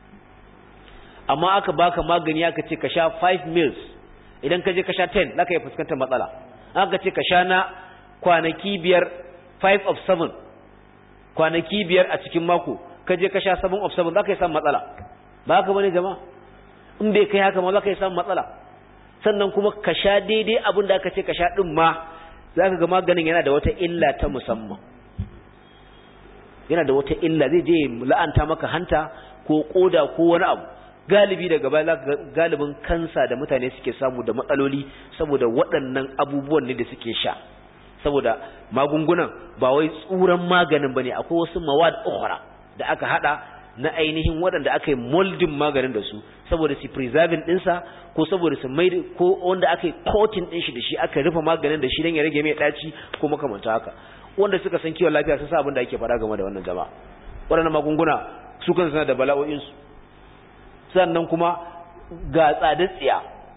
Speaker 1: Amma aka baka magani aka ce ka sha 5 mils, idan ka je ka sha 10 zaka yi fuskantar matsala. Aka ce ka sha na kwanaki 5, 5 of 7, kwanaki 5 a cikin mako, ka je ka sha 7 of 7 zaka yi samun matsala. Ba haka bane jama'a? In bai kai haka ma zaka yi samun matsala. Sannan kuma ka sha daidai abin da aka ce ka sha din ma zaka ga maganin yana da wata illa ta musamman. Yana da wata illa, zai je la'anta maka hanta ko koda ko wani abu. Galibi daga baya zaka ga galibin kansa da mutane suke samu da matsaloli saboda waɗannan abubuwan ne da suke sha. Saboda magungunan ba wai tsuran maganin bane, akwai wasu mawad ukhra da aka hada na ainihin waɗanda aka yi molding maganin da su saboda su preserving ɗinsa ko saboda su mai ko wanda aka yi coating ɗin shi da shi aka rufe maganin da shi don ya rage mai ɗaci ko makamanta haka. Wanda suka san kiwon lafiya sun sa abin da ake fara game da wannan jama'a. Waɗannan magunguna su kan suna da bala'o'insu. Sannan kuma ga tsadar tsiya.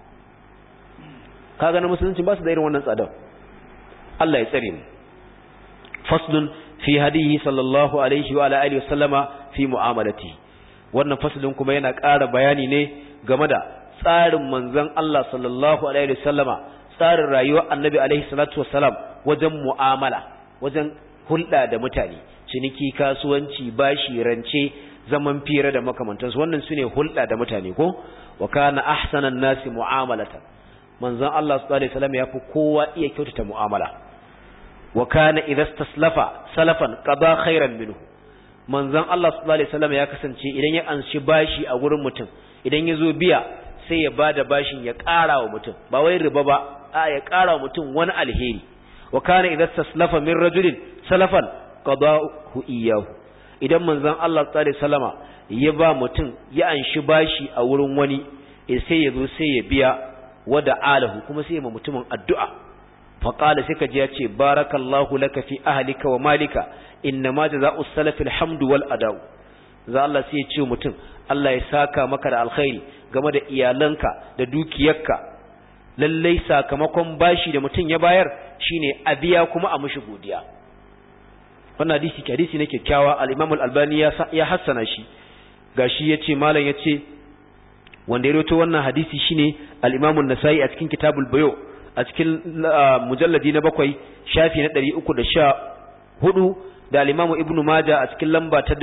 Speaker 1: Ka gani musulunci ba su da irin wannan tsadar. Allah ya tsare mu. Faslun fi hadihi sallallahu alaihi wa alihi wa sallama fi mu'amalati. Wannan faslin kuma yana ƙara bayani ne game da tsarin manzon Allah sallallahu alaihi wa sallama, tsarin rayuwar Annabi alaihi salatu wassalam wajen mu'amala, wajen hulɗa da mutane, ciniki, kasuwanci, bashi, rance, zaman fira da makamantansu. Wannan sune hulɗa da mutane ko? Wa kana ahsanan nasi mu'amalatan. Manzon Allah sallallahu alaihi wasallam yafi kowa iya kyautata mu'amala. Wa kana idza istaslafa salafan qada khairan minhu. Manzon Allah sallallahu alaihi wasallam ya kasance idan ya anshi bashi a gurin mutum, idan ya zo biya sai ya bada bashin ya ƙara wa mutum, ba wai riba ba, a ya ƙara wa mutum wani alheri. Wa kana idza istaslafa min rajulin salafan qadahu iyyahu. Idan manzon Allah sallallahu alaihi wasallama ya ba mutum ya anshi bashi a wurin wani, sai ya zo sai ya biya wada alahu kuma sai ma mutumin addu'a fa qala sai kaji ya ce barakallahu laka fi ahlika wa malika innama jazaa'us salafil hamdu wal ada'u za Allah sai ya ce mutum Allah ya saka maka da alkhairi game da iyalanka da dukiyarka lallai sakamakon bashi da mutum ya bayar shine a biya kuma a mushi godiya. Wannan hadisi ne kyakkyawa, al-Imam al-Albani ya hassana shi. Gashi yace malam yace wanda ya rawaito wannan hadisi shine al-Imam an-Nasa'i a cikin Kitabul Bayu a cikin mujalladi na 7 shafi na 314 da al-Imam Ibn Majah a cikin lamba ta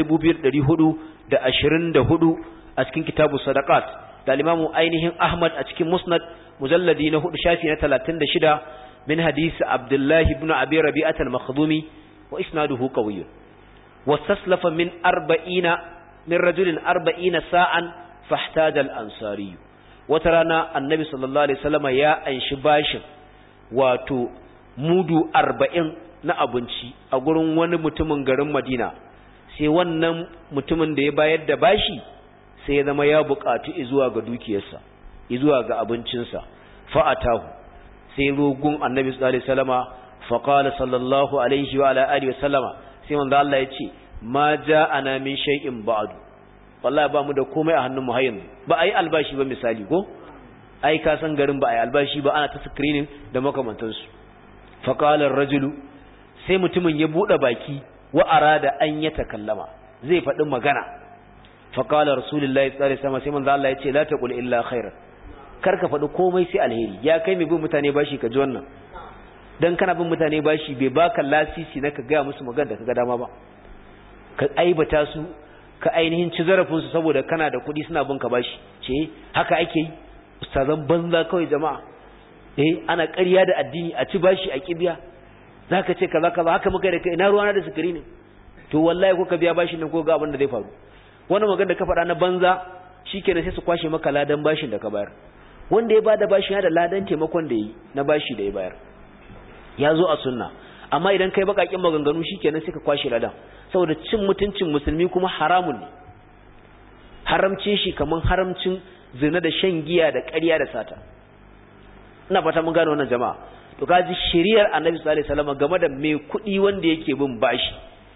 Speaker 1: 2424 a cikin Kitabus Sadaqat da al-Imam ainihin Ahmad a cikin Musnad mujalladi na 4 shafi na 36 min hadisi Abdullah ibn Abi Rabi'ah al-Makhdumi wa isnaduhu qawiyyun wastaslafa min 40 min rajulin 40 sa'an fahtaja al-ansari wata rana annabi sallallahu alaihi wasallam ya anshi bashin wato mudu 40 na abinci a gurin wani mutumin garin Madina sai wannan mutumin da ya bayar da bashi sai ya zama ya buƙatu zuwa ga dukiyarsa zuwa ga abincinsa fa'atahu sai rogun annabi sallallahu alaihi wasallama faqala sallallahu alaihi wa ala alihi wasallama sai manzo Allah ya ce ma ja'ana min shay'in ba'du wallahi ba mu da komai a hannun mu har yanzu ba ai albashi ba misali ko ai ka san garin ba ai albashi ba ana ta screening da makamantansu faqala ar-rajulu sai mutumin ya bude baki wa arada an ya takallama zai faɗi magana faqala rasulullahi sallallahu alaihi wasallam sai manzo Allah ya ce la taqul illa khairan karka faɗi komai sai alheri ya kai mai bin mutane bashi ka ji wannan dan kana bin mutane bashi bai baka lasisi na ka ga musu magana da kaga dama ba ka aibata su ka ainihin ci zarafin su saboda kana da kuɗi suna bin ka bashi ce haka ake yi ustazan banza kawai jama'a ana ƙarya da addini a ci bashi a kibiya zaka ce kaza kaza haka muka da kai ina ruwana da sukari ne to wallahi ko ka biya bashin nan ko ga abin da zai faru wannan magana da ka faɗa na banza shikenan sai su kwashe maka ladan bashin da ka bayar wanda ya bada bashi yana da ladan taimakon da yi na bashi da ya bayar ya zo a sunna amma idan kai bakakin maganganu shikenan sai ka kwashe ladan saboda cin mutuncin musulmi kuma haramun ne haramcin shi kaman haramcin zina da shan giya da ƙarya da sata ina fata mun gane wannan jama'a to kaji shari'ar Annabi sallallahu alaihi wasallam game da mai kuɗi wanda yake bin bashi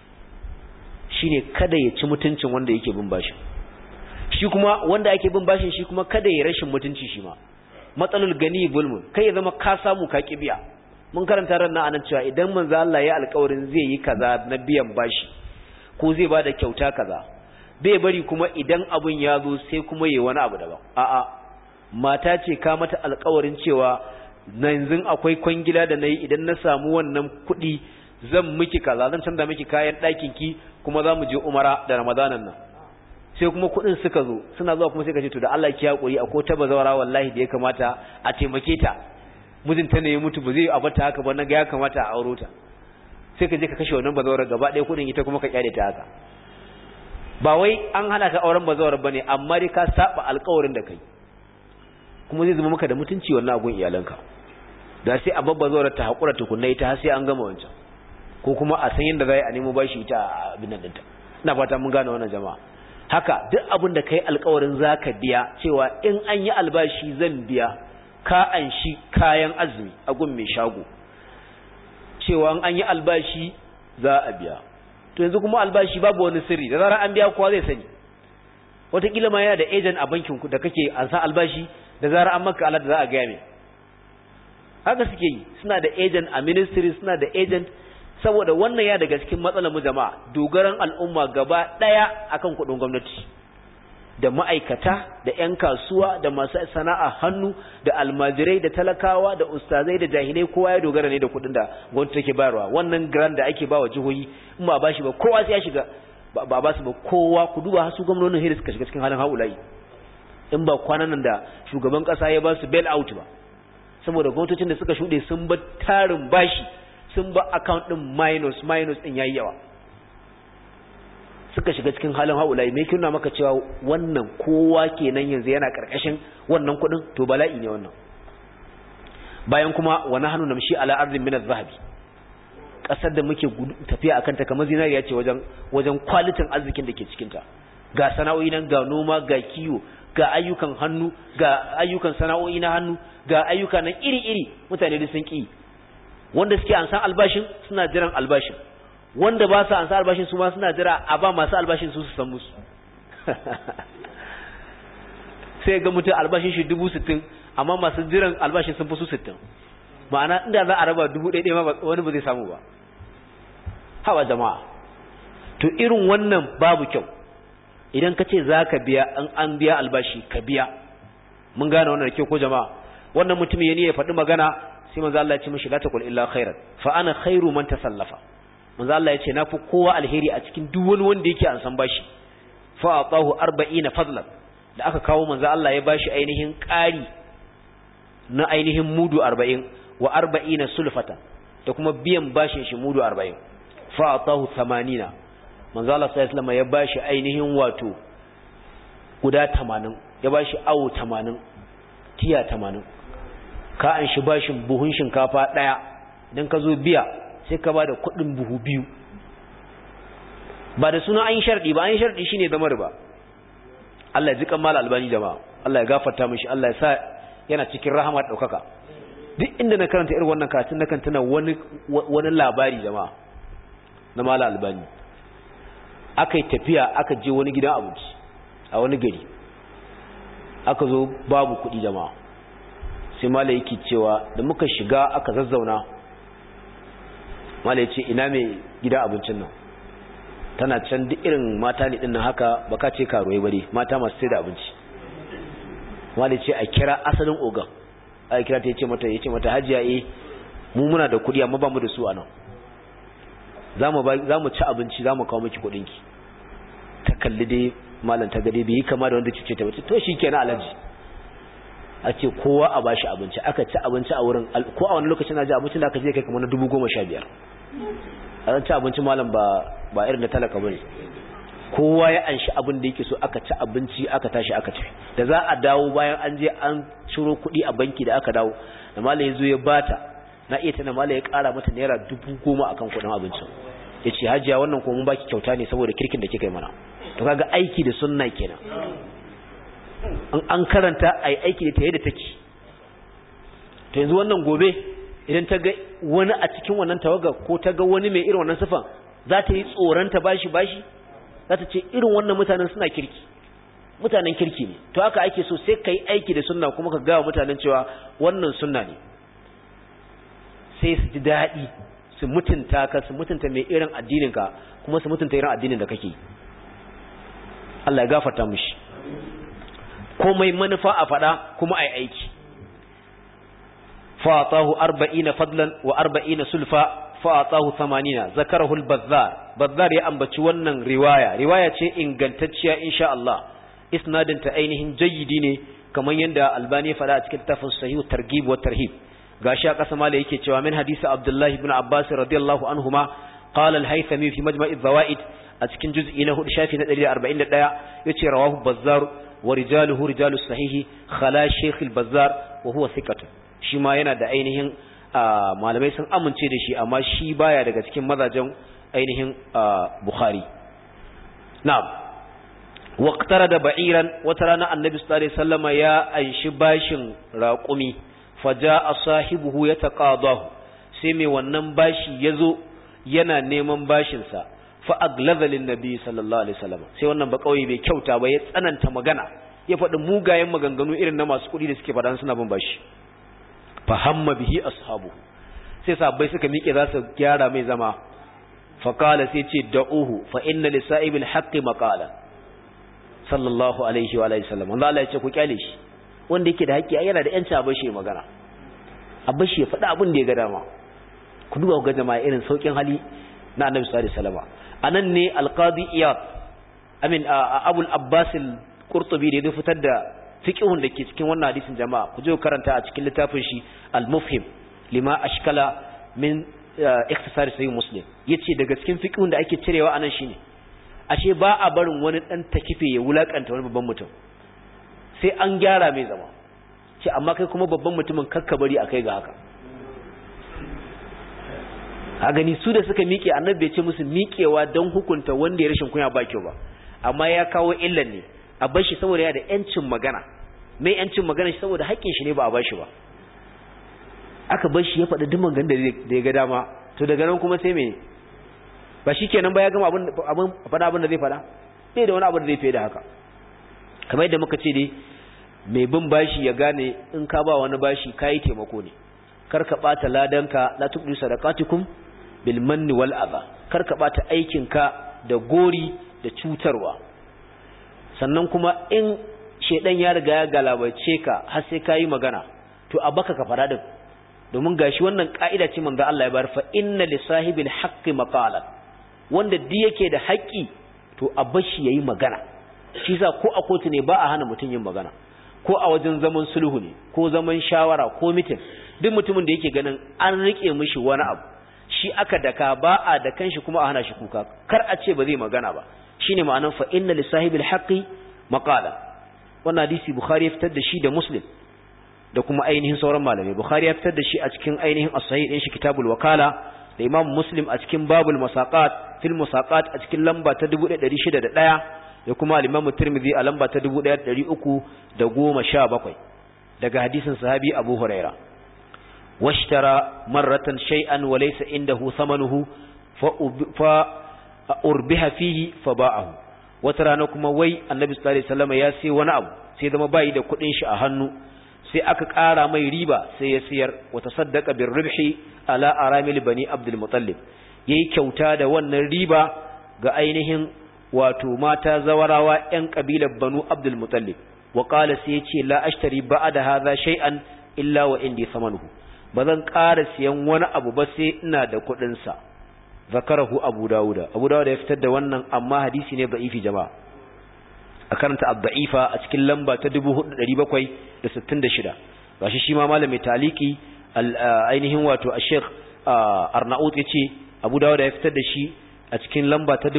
Speaker 1: shine kada ya ci mutuncin wanda yake bin bashi shi kuma wanda ake bin bashin shi kuma kada ya rashin mutunci shi ma matsalul gani bulmun kai ya zama ka samu ka kibiya mun karanta ran nan anan cewa idan manzo Allah ya alƙawarin zai yi kaza na biyan bashi ko zai bada kyauta kaza bai bari kuma idan abun ya zo sai kuma yayi wani abu daban a'a mata ce ka mata alƙawarin cewa yanzu akwai kwangila da nayi idan na samu wannan kuɗi zan miki kaza zan canza miki kayan ɗakin ki kuma za mu je umara da ramadanan nan sai kuma kuɗin suka zo suna zuwa kuma sai ka ce to da Allah ki hakuri akwai ta bazawara wallahi da ya kamata a taimake ta mijinta ne ya mutu ba zai abata haka ba naga ya kamata a auro ta sai ka je ka kashe wannan bazawara gaba ɗaya kuɗin ita kuma ka kyale ta haka ba wai an hana ka auren bazawara bane amma dai ka saba alƙawarin da kai kuma zai zama maka da mutunci wannan agun iyalanka da sai a babba bazawara ta hakura tukunna ita har sai an gama wancan ko kuma a san yadda za a nemo bashi ita a abin nan ɗinta ina fata mun gane wannan jama'a haka duk abin da kai alƙawarin zaka biya cewa in an yi albashi zan biya ka an shi kayan azumi a gun mai shago cewa in an yi albashi za a biya to yanzu kuma albashi babu wani sirri da zarar an biya kowa zai sani wataƙila ma yana da agent a bankin ku da kake an san albashi da zarar an maka alat za a gaya mai haka suke yi suna da agent a ministry suna da agent saboda wannan ya daga cikin matsalar mu jama'a dogaran al'umma gaba daya akan kudin gwamnati da ma'aikata da ƴan kasuwa da masu sana'a hannu da almajirai da talakawa da ustazai da jahilai kowa ya dogara ne da kudin da gwamnati take bayarwa wannan grant da ake bawa jihohi in ba bashi ba kowa sai ya shiga ba ba su ba kowa ku duba su gwamnonin hiri suka shiga cikin halin haulayi in ba kwanan nan da shugaban kasa ya ba su bail out ba saboda gwamnatocin da suka shude sun bar tarin bashi sun ba account din minus din yayi yawa suka shiga cikin halin haulayi me kin nuna maka cewa wannan kowa kenan yanzu yana karkashin wannan kudin to bala'i ne wannan bayan kuma wa nahnu namshi ala ardin min az-zahabi kasar da muke tafiya akan ta kamar zinariya ce wajen quality arzikin da ke cikin ta ga sana'o'i nan ga noma ga kiwo ga ayyukan hannu ga ayyukan sana'o'i na hannu ga ayyuka nan iri-iri mutane da sun ki wanda suke an san albashin suna jiran albashin wanda ba su an san albashin su ma suna jira a ba masu albashin su san musu sai ga mutum albashin shi 60,000 amma masu jiran albashin sun fi su 60 ma'ana inda za a raba 1,000 ma wani ba zai samu ba hawa jama'a to irin wannan babu kyau idan ka ce za ka biya an biya albashi ka biya mun gane wannan da kyau ko jama'a wannan mutum ya ne ya faɗi magana sai manzo Allah ya ce mishi la taqul illa khairan fa ana khairu man tasallafa manzo Allah ya ce na fi kowa alheri a cikin duk wani wanda yake an san bashi fa atahu 40 fadlan da aka kawo manzo Allah ya bashi ainihin ƙari na ainihin mudu 40 wa 40 sulfata da kuma biyan bashin shi mudu 40 fa atahu 80 manzo Allah sallallahu alaihi wasallam ya bashi ainihin wato guda 80 ya bashi awo 80 tiya 80 ka an shi bashin buhun shinkafa daya idan ka zo biya sai ka bada kudin buhu biyu ba da suna an shardi ba an shardi shine zama riba Allah ya ji kammala albani jama'a Allah ya gafarta mishi Allah ya sa yana cikin rahama da daukaka duk inda na karanta irin wannan karatun na kan tana wani labari jama'a na mala albani aka yi tafiya aka je wani gidan abinci a wani gari aka zo babu kuɗi jama'a sai mala yake cewa da muka shiga aka zazzauna mala ya ce ina mai gidan abincin nan tana can duk irin mata ne dinnan haka baka ce karuwai bare mata masu sai da abinci mala ya ce a kira asalin ogan a kira ta yace mata hajiya mu muna da kuɗi amma ba mu da su anan za mu ci abinci za mu kawo miki kuɗinki ta kalli dai malam ta gade bai yi kama da wanda cuce ta bace to shikenan alaji a ce kowa a bashi abinci aka ci abinci a wurin ko a wani lokacin na ji abincin da aka je kai kamar na 15,000 a ci abinci malam ba irin da talaka bane kowa ya anshi abin da yake so aka ci abinci aka tashi aka ci da za a dawo bayan an je an ciro kuɗi a banki da aka dawo da malam ya zo ya bata na iya tana malam ya ƙara mata naira 10,000 akan kuɗin abincin ya ce hajiya wannan kuma mun baki kyauta ne saboda kirkin da kika yi mana to kaga aiki da sunna kenan an karanta ai aiki da ta yadda take to yanzu wannan gobe idan ta ga wani a cikin wannan tawaga ko ta ga wani mai irin wannan sifan za ta yi tsoron ta bashi za ta ce irin wannan mutanen suna kirki mutanen kirki ne to haka ake so sai kai aiki da sunna kuma ka ga mutanen cewa wannan sunna ne sai su ji daɗi su mutunta ka su mutunta mai irin addininka kuma su mutunta irin addinin da kake Allah ya gafarta mishi komai manufa a faɗa kuma ai aiki fa atahu 40 fadlan wa 40 sulfa fa atahu 80 zakarahu al-bazzar ya ambaci wannan riwaya ce ingantacciya insha Allah isnadin ta ainihin jayyidi ne kamar yanda Albani ya faɗa a cikin tafsir sahih targhib wa tarhib gashi a kasa mala yake cewa min hadisi Abdullah ibn Abbas radiyallahu anhuma qala al-Haythami fi majma' az-zawaid a cikin juz'i na 4 shafi na 141 yace rawahu Bazzar wa rijaluhu rijalus sahih khala Sheikh al-Bazzar wa huwa thiqatun shi ma yana da ainihin malamai sun amince da shi amma shi baya daga cikin mazajen ainihin Bukhari na'am waqtara da ba'iran wata rana annabi sallallahu alaihi wasallama ya anshi bashin raqumi faja'a sahibuhu yataqadahu sai mai wannan bashi yazo yana neman bashin sa fa aglaza lin nabi sallallahu alaihi wasallam sai wannan ba kauye bai kyauta ba ya tsananta magana ya faɗi mugayen maganganu irin na masu kuɗi da suke faɗa suna bin bashi fa hamma bihi ashabu sai sahabbai suka miƙe za su gyara mai zama fa qala sai ce da'uhu fa inna lisa'ibil haqqi maqala sallallahu alaihi wa alihi wasallam wanda Allah ya ce ku kyale shi wanda yake da haƙƙi yana da yanci a bashi magana a bashi ya faɗi abin da ya ga dama ku duba ga jama'a irin saukin hali na Annabi sallallahu alaihi wasallam anan ne al-Qadi Iyad Abul Abbas al-Qurtubi da ya fitar da fiqhun da ke cikin wannan hadisin jama'a ku je ku karanta a cikin littafin shi al-Mufhim lima ashkala min ikhtisar sahih Muslim yace daga cikin fiqhun da ake cirewa anan shine ashe ba a barin wani dan takife ya wulakanta wani babban mutum sai an gyara mai zama ce amma kai kuma babban mutumin kakka bari akai ga haka a gani su da suka miƙe annabi bai ce musu miƙewa don hukunta wanda ya rashin kunya ba kyau ba amma ya kawo illan ne a bar shi saboda yana da yancin magana mai yancin magana shi saboda haƙƙin shi ne ba a bashi ba aka bar shi ya faɗi duk maganganun da ya ga dama to daga nan kuma sai me ba shikenan ba ya gama abin da zai faɗa sai da wani abu da zai fiye da haka kamar yadda muka ce dai mai bin bashi ya gane in ka ba wani bashi kai taimako ne kar ka bata ladanka la tuqdu sadaqatukum bil manni wal adha kar ka bata aikinka da gori da cutarwa sannan kuma in shedan ya riga ya galabace ka har sai kai magana to a baka ka fara din domin gashi wannan kaida ce manzo Allah ya bar fa inna li sahibil haqqi maqalan wanda duk yake da haƙi to a bashi yayi magana shi yasa ko a kotu ne ba a hana mutun yin magana ko a wajen zaman sulhu ne ko zaman shawara ko meeting duk mutumin da yake ganin an rike mishi wani abu shi aka daka ba a da kanshi kuma a hana shi kuka kar a ce ba zai magana ba shine ma'anar fa inna li sahibil haqqi maqala wannan hadisi bukhari ya fitar da shi da muslim da kuma ainihin sauran malamai bukhari ya fitar da shi a cikin ainihin as-sahih din shi kitabul wakala da imam muslim a cikin babul musaqat fil musaqat a cikin lamba ta 1601 da kuma al-imam tirmidhi a lamba ta 1317 daga hadisin sahabi abu huraira washtara marratan shay'an wa laysa indahu thamanuhu fa urbiha fihi fa ba'ahu wata rana kuma wai annabi sallallahu alaihi wasallam ya sai wani abu sai zama bai da kudin shi a hannu sai aka ƙara mai riba sai ya siyar wata saddaka bin ribhi ala aramil bani abdul mutallib yayi kyauta da wannan riba ga ainihin wato mata zawarawa ƴan kabilar banu abdul mutallib wa qala sai yace la ashtari ba'da hadha shay'an illa wa indi thamanuhu bazan ƙara siyan wani abu ba sai ina da kuɗin sa zakarahu abu dauda ya fitar da wannan amma hadisi ne da'ifi jama'a a karanta ad-da'ifa a cikin lamba ta 4766 gashi shi ma malami taliki ainihin wato Sheikh Arnaut yace Abu Dawud ya fitar da shi a cikin lamba ta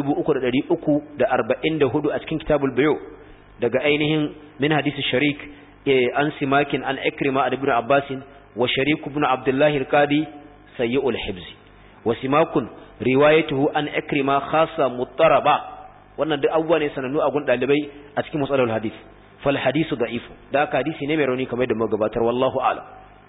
Speaker 1: 3344 a cikin Kitabul Bayu daga ainihin min hadisi Sharik an Simakin an Ikrima ibn Abbas wa Sharik ibn Abdullah al-Qadi sayyi'ul hibzi wa Simakun riwayatuhu an Ikrima khassa muttaraba wannan duk abubuwa ne sanannu a gun dalibai a cikin musalul hadith fal hadithu da'ifu da aka hadisi ne mai rauni kamar da muka gabatar wallahu a'lam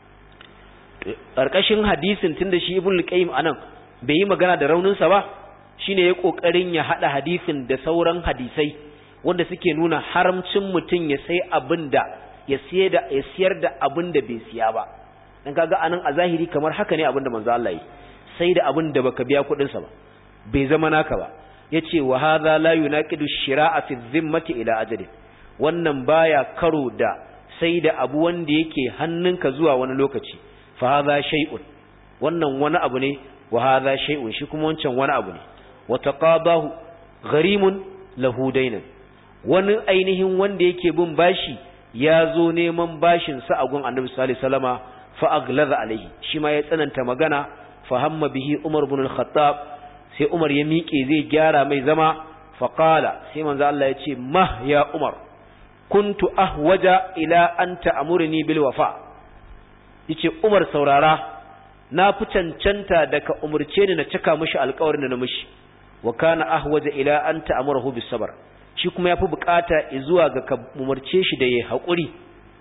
Speaker 1: karkashin hadisin tunda shi ibnu al-qayyim anan bai yi magana da raunin sa ba shine ya kokarin ya hada hadisin da sauran hadisai wanda suke nuna haramcin mutun ya sai abinda ya siyar da abinda bai siya ba dan kaga anan a zahiri kamar haka ne abinda manzo Allah yi sai da abinda baka biya kudin sa ba bai zama naka ba yace wa hadha la yunaqidu shira'a fi dhimmati ila ajali wannan baya karo da sai da abu wanda yake hannunka zuwa wani lokaci fa hadha shay'un wannan wani abu ne wa hadha shay'un shi kuma wancan wani abu ne wa taqadahu gharimun lahu daynan wani ainihin wanda yake bin bashi ya zo neman bashin sa a gun Annabi sallallahu alaihi wasallama fa aglaza alaihi shi ma ya tsananta magana fa hamma bihi Umar ibn al-Khattab sai Umar ya miƙe zai gyara mai zama faqala sai manzo Allah ya ce mah ya Umar kuntu ahwaja ila an ta'murni bil wafa yace Umar saurara na fi cancanta da ka umurce ni na cika mishi alƙawarin da na mishi wa kana ahwaja ila an ta'murahu bis sabr shi kuma yafi bukata zuwa ga ka umurce shi da yayi hakuri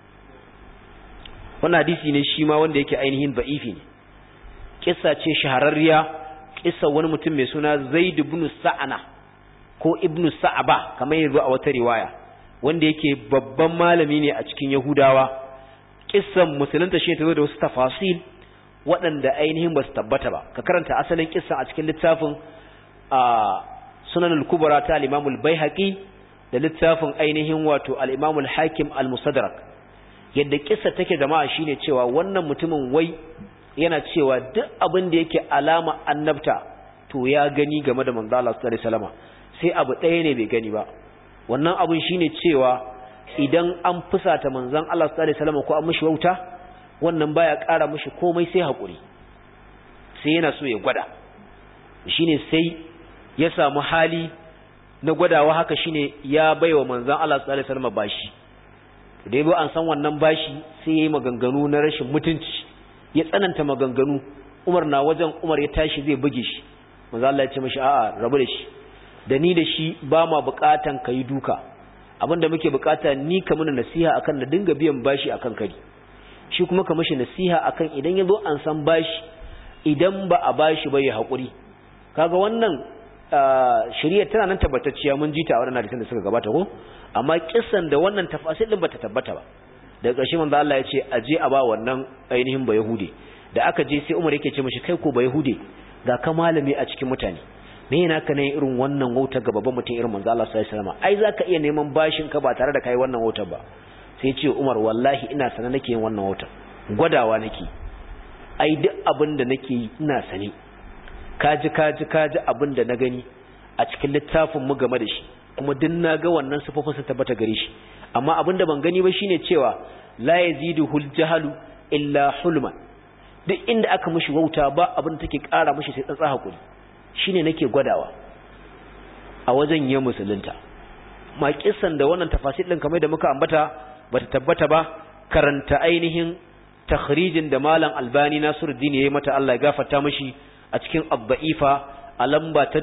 Speaker 1: wannan hadisi ne shi ma wanda yake ainihin da'ifi ne kissa ce shahararriya kissa wani mutum mai suna Zaid ibn Sa'ana ko Ibn Sa'aba kamar yanzu a wata riwaya wanda yake babban malami ne a cikin Yahudawa kissan musulunta shi ta zo da wasu tafasil waɗanda ainihin ba su tabbata ba ka karanta asalin kissan a cikin littafin Sunan al-Kubra ta al-Imam al-Baihaqi da littafin ainihin wato al-Imam al-Hakim al-Mustadrak yadda kissa take jama'a shine cewa wannan mutumin wai yana cewa duk abin da yake alama annabta to ya gani game da manzo Allah sallallahu alaihi wasallam sai abu ɗaya ne bai gani ba wannan abun shine cewa idan an fusata manzon Allah sallallahu alaihi wasallam ko an mishi wauta wannan baya ƙara mishi komai sai hakuri sai yana so ya gwada shine sai ya samu hali na gwadawa haka shine ya baiwa manzon Allah sallallahu alaihi wasallam bashi da yabo an san wannan bashi sai yayi maganganu na rashin mutunci ya tsananta maganganu Umar na wajen Umar ya tashi zai buge shi manzo Allah ya ce mishi a'a rabu da shi da ni da shi ba ma bukatan kai duka abinda muke bukata ni ka mana nasiha akan na dinga biyan bashi akan kari shi kuma ka mishi nasiha akan idan yazo an san bashi idan ba a bashi ba ya hakuri kaga wannan shari'a tana nan tabbatacciya mun ji ta a wannan hadisin da suka gabata ko amma kissan da wannan tafasil din bata tabbata ba daga ƙarshe manzo Allah ya ce aje a ba wannan ainihin ba yahude da aka je sai Umar yake ce mishi kai ko ba yahude ga ka malami a cikin mutane me yana ka ne irin wannan wauta ga babban mutum irin manzo Allah sallallahu alaihi wasallam ai zaka iya neman bashin ka ba tare da kai wannan wautar ba sai ce Umar wallahi ina sanar nake yin wannan wautar gwadawa nake ai duk abin da nake yi ina sane kaji abin da na gani a cikin littafin mu game da shi kuma duk na ga wannan sifofin sun tabbata gare shi amma abin da ban gani ba shine cewa la yaziduhul jahalu illa hulman duk inda aka mishi wauta ba abin da take ƙara mishi sai tsatsa hakuri shine nake gwadawa a wajen yin musulunta ma kissan da wannan tafasil din kamar da muka ambata bata tabbata ba karanta ainihin takhrijin da malam Albani Nasiruddin yayi mata Allah ya gafarta mishi a cikin Abba'ifa a lamba ta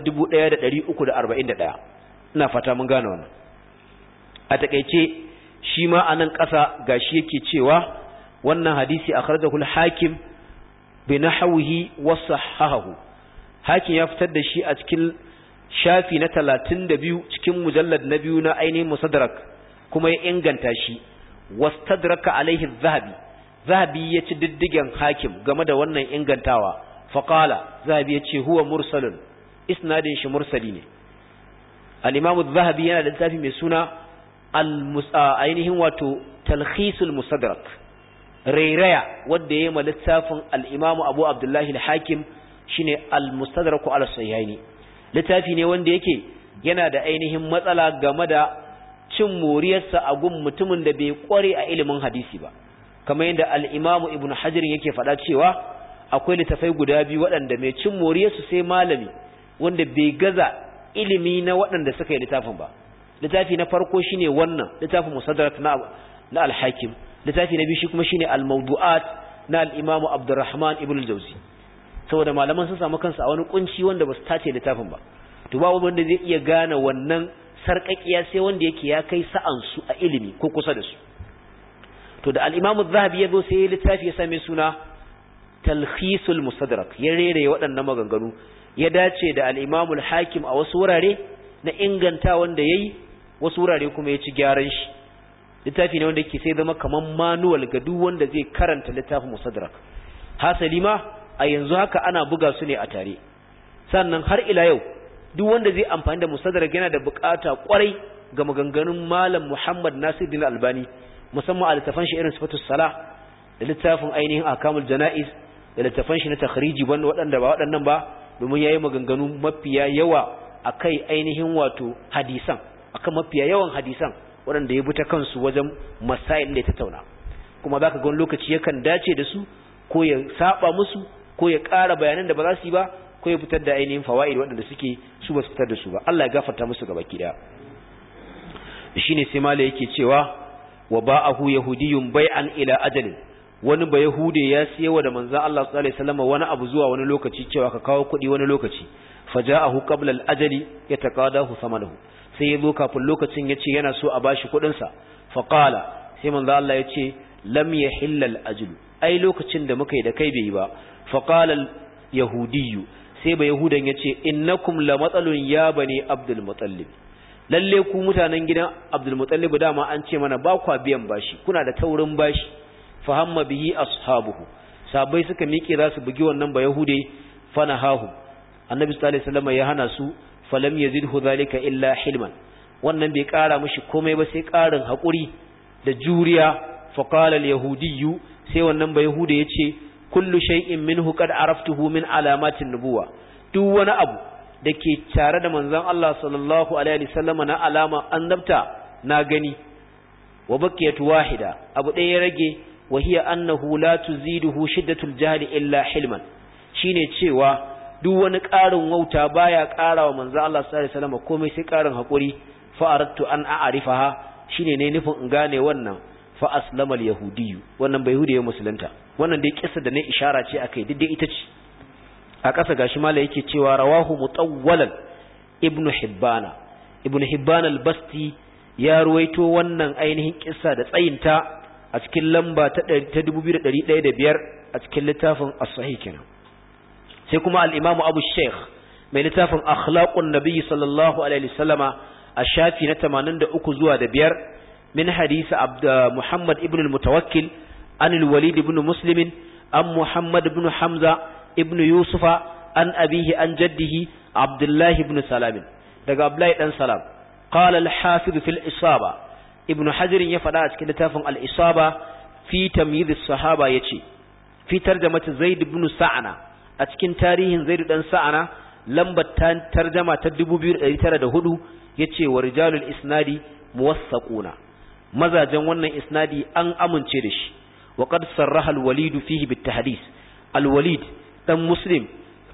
Speaker 1: 1341 ina fata mun gane wannan a takeice shi ma anan ƙasa gashi yake cewa wannan hadisi akhrajahu al-Hakim bi nahwihi wa sahahahu Hakim ya fitar da shi a cikin shafi na 32 cikin mujallad na biyu na ainihin Musaddarak kuma ya inganta shi wastadraka alaihi Zahabi ya ci diddigen Hakim game da wannan ingantawa faqala Zahabi ya ce huwa mursalun isnadin shi mursali ne al-Imam az-Zahabi yana da littafi mai suna ainihin wato Talkhisul Musaddarak rairaya wanda yayi littafin al-Imam Abu Abdullah al-Hakim shine al-Mustadrak ala Sahihaini littafi ne wanda yake yana da ainihin matsala game da cin moriyarsa a gun mutumin da bai kware a ilimin hadisi ba kamar yadda al-Imam Ibn Hajar yake faɗa cewa akwai littafai guda biyu waɗanda mai cin moriyarsu sai malami wanda bai gaza ilimi na waɗanda suka yi littafin ba littafi na farko shine wannan littafin Musaddarak na al-Hakim littafi na biyu shi kuma shine al-Mawdu'at na al-Imam Abdurrahman ibn al-Jawzi saboda malaman sun samu kansu a wani kunci wanda ba su tace littafin ba to babu wanda zai iya gane wannan sarƙaƙiya sai wanda yake ya kai sa'an su a ilimi ko kusa da su to da al-Imam az-Zahabi yazo sai ya littafi ya same suna Talkhisul Musaddarak ya rere waɗannan maganganu ya dace da al-Imam al-Hakim a wasu wurare na inganta wanda yayi wasu wurare kuma ya ci gyaran shi littafi ne wanda yake sai zama kaman manual ga duk wanda zai karanta littafin Musaddarak hasali ma a yanzu haka ana buga su ne a tare sannan har ila yau duk wanda zai amfani da Musaddarak yana da bukata kwarai ga maganganun Malam Muhammad Nasiruddin Albani musamman a littafin shi irin Sifatus Salah da littafin ainihin Ahkamul Janaiz da littafin shi na takhriji banda waɗanda ba waɗannan ba domin yayi maganganu mafiya yawa akai ainihin wato hadisan akan mafiya yawan hadisan waɗanda ya bi ta kansu wajen masail da ya tattauna kuma zaka ga wani lokaci yakan dace da su ko ya saba musu ko ya ƙara bayanan da ba za su yi ba ko ya fitar da ainihin fawaid waɗanda suke su ba su fitar da su ba Allah ya gafarta musu gaba ki daya shine sai mala yake cewa wa ba'ahu yahudiyyun bai'an ila ajalin wani ba yahude ya siyewa da manzon Allah sallallahu alaihi wasallam wani abu zuwa wani lokaci cewa ka kawo kuɗi wani lokaci faja'ahu qabla al-ajali yataqadahu thamanuhu sai yazo kafin lokacin yace yana so a bashi kuɗin sa fa qala sai manzon Allah yace lam yahilla al-ajl ai lokacin da muka yi da kai bai yi ba fa qala al-yahudiyyu sai ba yahudan yace innakum la matsalun ya bani abdul muttalib lalle ku mutanen gidan abdul muttalib dama an ce mana ba kwa biyan bashi kuna da taurin bashi fahamma bihi ashabuhu sabai suka miƙe za su bugi wannan ba yahude fanahahu annabi sallallahu alaihi wasallam ya hana su falam yazidhu zalika illa hilman wannan bai ƙara mishi komai ba sai ƙarin hakuri da juriya fa qala al yahudiyyu sai wannan ba yahude yace kullu shay'in minhu qad araftuhu min alamatin nubuwa duk wani abu dake tare da manzon Allah sallallahu alaihi wasallam na alama annabta na gani wa baqiyatu wahida abu ɗaya ya rage وهي أنه لا تزيده شدة الجهل إلا حلما shine cewa duk wani ƙarin wauta baya ƙara wa manzo Allah sallallahu alaihi wasallam komai sai ƙarin hakuri fa aradtu an a'rifaha shine ne nufin in gane wannan fa aslama al-yahudiyyu wannan bai yahudi ya musulunta wannan dai kissa da ne ishara ce akai duk dai ita ce a ƙasa gashi mala yake cewa rawahu mutawwalan ibnu hibbana al-basti ya ruwaito wannan ainihin kissa da tsayinta a cikin lamba ta 2105 a cikin littafin as-sahih kenan. sai kuma al-Imam Abu Sheikh mai littafin Akhlaqun Nabi sallallahu alaihi wasallama a shafi na 83 zuwa da 5 min hadisi Muhammad ibn al-Mutawakkil an al-Walid ibn Muslim an Muhammad ibn Hamza ibn Yusufa an abihi an jaddihi Abdullah ibn Salam daga Abdullah dan Salam qala al-Hafiz fi al-Isaba ibn Hajar ya fada a cikin littafin al-Isaba fi tamyiz as-sahaba yace fi tarjamat Zaid ibn Sa'ana a cikin tarihin Zaid dan Sa'ana lambar tarjama ta 2904 yace wa rijalul isnadi muwassaquna mazajan wannan isnadi an amince da shi wa qad sarraha al-Walid fihi bit-tahdith al-Walid dan Muslim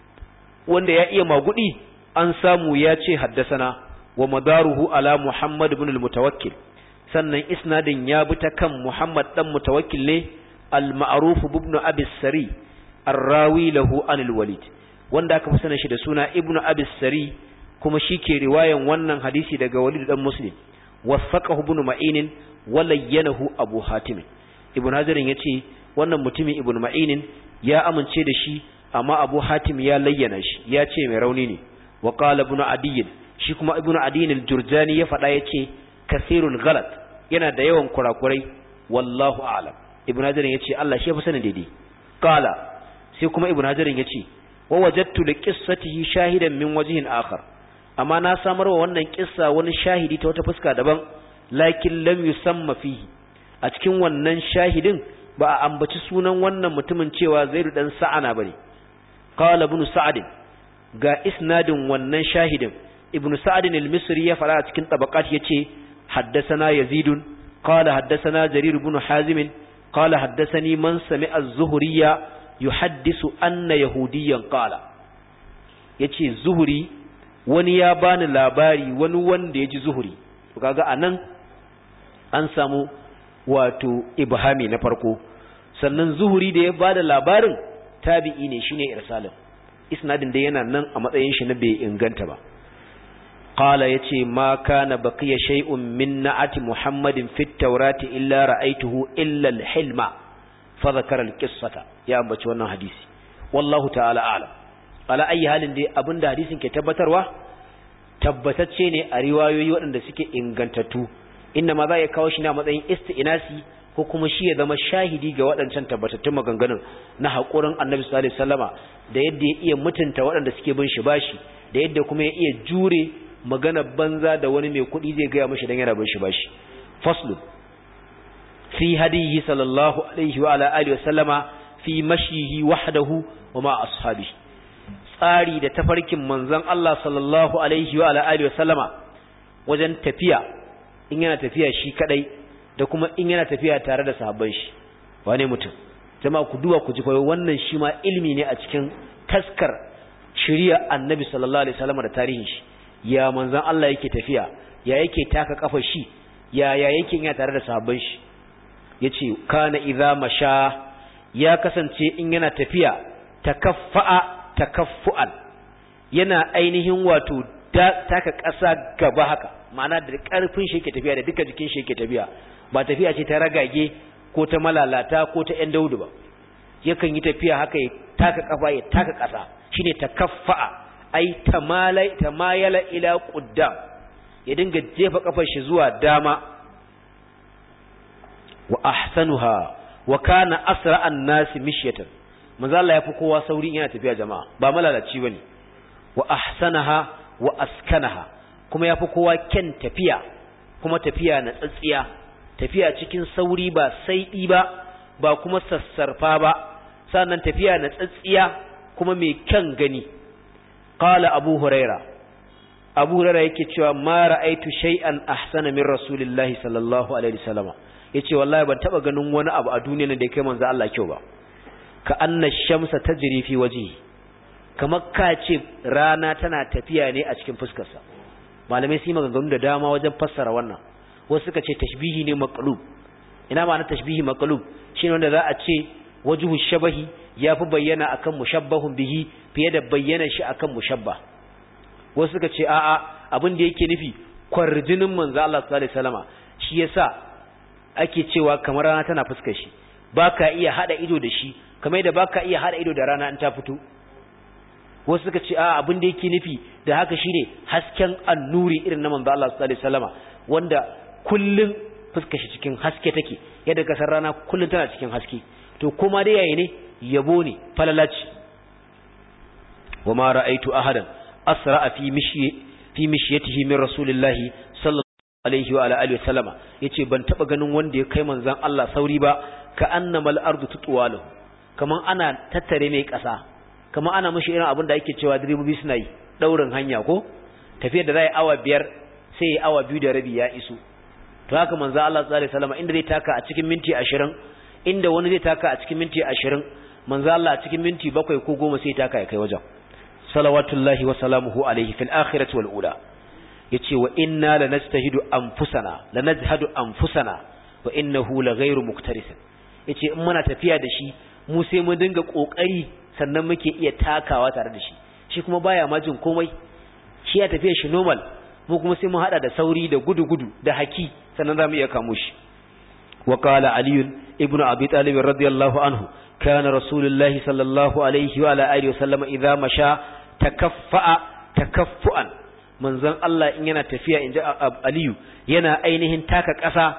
Speaker 1: wanda ya iya magudi an samu ya ce haddasana wa madaruhu ala Muhammad ibn al-Mutawakkil sannan isnadin ya bi ta kan Muhammad dan Mutawakkil ne al-ma'ruf ibn Abi Sari ar-rawi lahu an al-Walid wanda aka fi sanin shi da suna Ibn Abi Sari kuma shike riwayan wannan hadisi daga Walid dan Muslim wasaqahu ibn Ma'in wa layyanahu Abu Hatim Ibn Hajar yace wannan mutumin Ibn Ma'in ya amince da shi amma Abu Hatim ya layyana shi ya ce mai rauni ne wa qala ibn Adiy shi kuma Ibn Adiy al-Jurjani ya faɗa yace kasirul ghalat yana da yawan kurakurai wallahu a'lam Ibn Hajar yace Allah shi ya fi sanin daidai qala sai kuma Ibn Hajar yace wa wajadtu li qissatihi shahidan min wajhin akhar amma na samarwa wannan kissa wani shahidi ta wata fuska daban lakin lam yusamma fihi a cikin wannan shahidin ba a ambaci sunan wannan mutumin cewa Zaid dan Sa'ana bane qala ibn Sa'd ga isnadin wannan shahidin ibn Sa'd al-Misri ya fara a cikin tabaqat yace haddathana Yazid qala haddathana Jarir ibn Hazim qala haddathani man sami'a az-Zuhriyya yuhaddisu anna yahudiyyan qala yace Zuhri wani ya bani labari wani wanda yaji Zuhri to kaga anan an samu wato ibhami na farko sannan Zuhri da ya bada labarin tabi'i ne shine irsalin isnadin da yana nan a matsayin shi na bai inganta ba qala yace ma kana baqiya shay'un min na'ati Muhammadin fit tawrati illa ra'aytuhu illa al-hilma fa dhakara al-qissata ya ambaci wannan hadisi wallahu ta'ala a'lam ala ayi halin dai abinda hadisin ke tabbatarwa tabbatacce ne a riwayoyi waɗanda suke ingantattu inda ma za ya kawo shi ne a matsayin isti'nasi ko kuma shi ya zama shahidi ga waɗancan tabbatattun maganganun na haƙurin Annabi sallallahu alaihi wasallama da yadda ya iya mutunta waɗanda suke bin shi bashi da yadda kuma ya iya jure magana banza da wani mai kuɗi zai gaya mishi dan yana bin shi bashi faslu fi hadihi sallallahu alaihi wa ala alihi wasallama fi mashyihi wahdahu wa ma ashabihi tsari da tafarkin manzon Allah sallallahu alaihi wa ala alihi wasallama wajen tafiya in yana tafiya shi kadai da kuma in yana tafiya tare da sahabban shi wane mutum jama'a ku duba ku ji fa wannan shi ma ilimi ne a cikin taskar shari'a annabi sallallahu alaihi wasallam da tarihin shi ya manzon Allah yake tafiya ya yake taka kafar shi ya yake yana tare da sahabban shi yace kana idza masha ya kasance in yana tafiya takaffu'an yana ainihin wato taka ƙasa gaba haka ma'ana da ƙarfin shi yake tafiya da duka jikin shi yake tafiya ba tafiya ce ta ragage ko ta malalata ko ta ƴan daudu ba yakan yi tafiya haka ya taka kafa ya taka ƙasa shine takaffa'a ai tamayala ila quddam ya dinga jefa kafar shi zuwa dama wa ahsanuha wa kana asra'an nasi mishyatan manzo Allah yafi kowa sauri yana tafiya jama'a ba malalaci bane wa ahsanaha wa askanaha kuma yafi kowa kyan tafiya kuma tafiya na tsatsiya tafiya cikin sauri ba saidi ba kuma sassarfa ba sannan tafiya na tsatsiya kuma mai kyan gani qala abu huraira yake cewa ma ra'aitu shay'an ahsana min rasulillahi sallallahu alaihi wasallam yace wallahi ban taba ganin wani abu a duniya da yake manzo Allah kyau ba ka anna shamsa tajri fi wajhi kamar ka ce rana tana tafiya ne a cikin fuskarsa malamai su yi maganganu da dama wajen fassara wannan wasu suka ce tashbihi ne maqlub ina ma'ana tashbihi maqlub shine wanda za a ce wajhu shabahi yafi bayyana akan mushabbahun bihi fiye da bayyana shi akan mushabbah wasu suka ce a'a abin da yake nufi kwarjinin manzo Allah sallallahu alaihi wasallama shi yasa ake cewa kamar rana tana fuskar shi baka iya hada ido da shi kamar yadda baka iya hada ido da rana in ta fito wasu suka ce a abin da yake nufi da haka shine hasken annuri irin na manzo Allah sallallahu alaihi wasallama wanda kullun fuskar shi cikin haske take yadda kasar rana kullun tana cikin haske to kuma dai yayi ne yabo ne falalaci wama ra'aitu ahadan asra fi mishyatihi min rasulillahi sallallahu alaihi wa alihi wasallama yace ban taba ganin wanda ya kai manzon Allah sauri ba ka annamal ardu tutwalu kaman ana tattare mai kasa kaman ana mishi irin abin da yake cewa direbobi suna yi daurin hanya ko tafiyar da zai awa 5 sai awa 2 da rabi ya iso to haka manzon Allah sallallahu alaihi wasallama inda zai taka a cikin minti 20 inda wani zai taka a cikin minti 20 manzon Allah a cikin minti 7 ko 10 sai taka ya kai wajen salawatullahi wa salamuhu alaihi fil akhirati wal ula yace wa inna lanajtahidu anfusana lanajhadu anfusana wa innahu laghayru muqtaris yace in muna tafiya da shi mu sai mu dinga kokari sannan muke iya takawa tare da shi shi kuma baya majin komai shi ya tafiya shi normal mu kuma sai mu hada da sauri da gudu da haki sannan zamu iya kamo shi wa qala ali ibn abi talib radiyallahu anhu kana rasulullahi sallallahu alaihi wa ala alihi wa sallama idha masha takaffu'an manzon Allah in yana tafiya inji Aliyu yana ainihin taka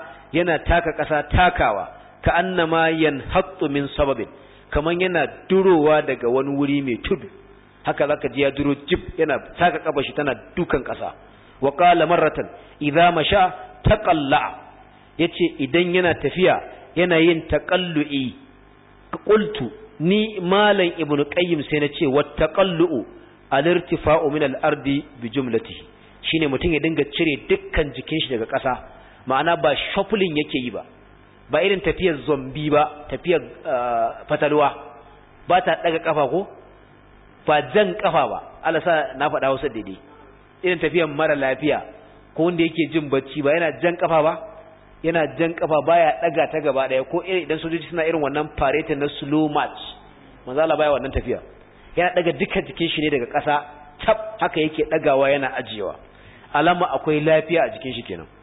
Speaker 1: ƙasa takawa ka annama yanhattu min sababin kaman yana durowa daga wani wuri mai tudu haka zaka ji ya duro jib yana taka kafa shi tana dukan ƙasa wa qala marratan idza masha taqalla yace idan yana tafiya yana yin taqallu'i qultu ni malam ibnu qayyim sai na ce wa taqallu'u al-irtifa'u min al-ardi bi jumlatihi shine mutum ya dinga cire dukkan jikin shi daga ƙasa ma'ana ba shuffling yake yi ba irin tafiyar zombie ba tafiyar fatalwa ba ta daga kafa ko ba jan kafa ba Allah sa na faɗa Hausa daidai irin tafiyar mara lafiya ko wanda yake jin bacci ba yana jan kafa ba yana jan kafa baya daga ta gaba daya ko idan sojoji suna irin wannan parade na slow march manzo Allah baya wannan tafiya yana daga duka jikin shi ne daga ƙasa tab haka yake dagawa yana ajiyewa alama akwai lafiya a jikin shi kenan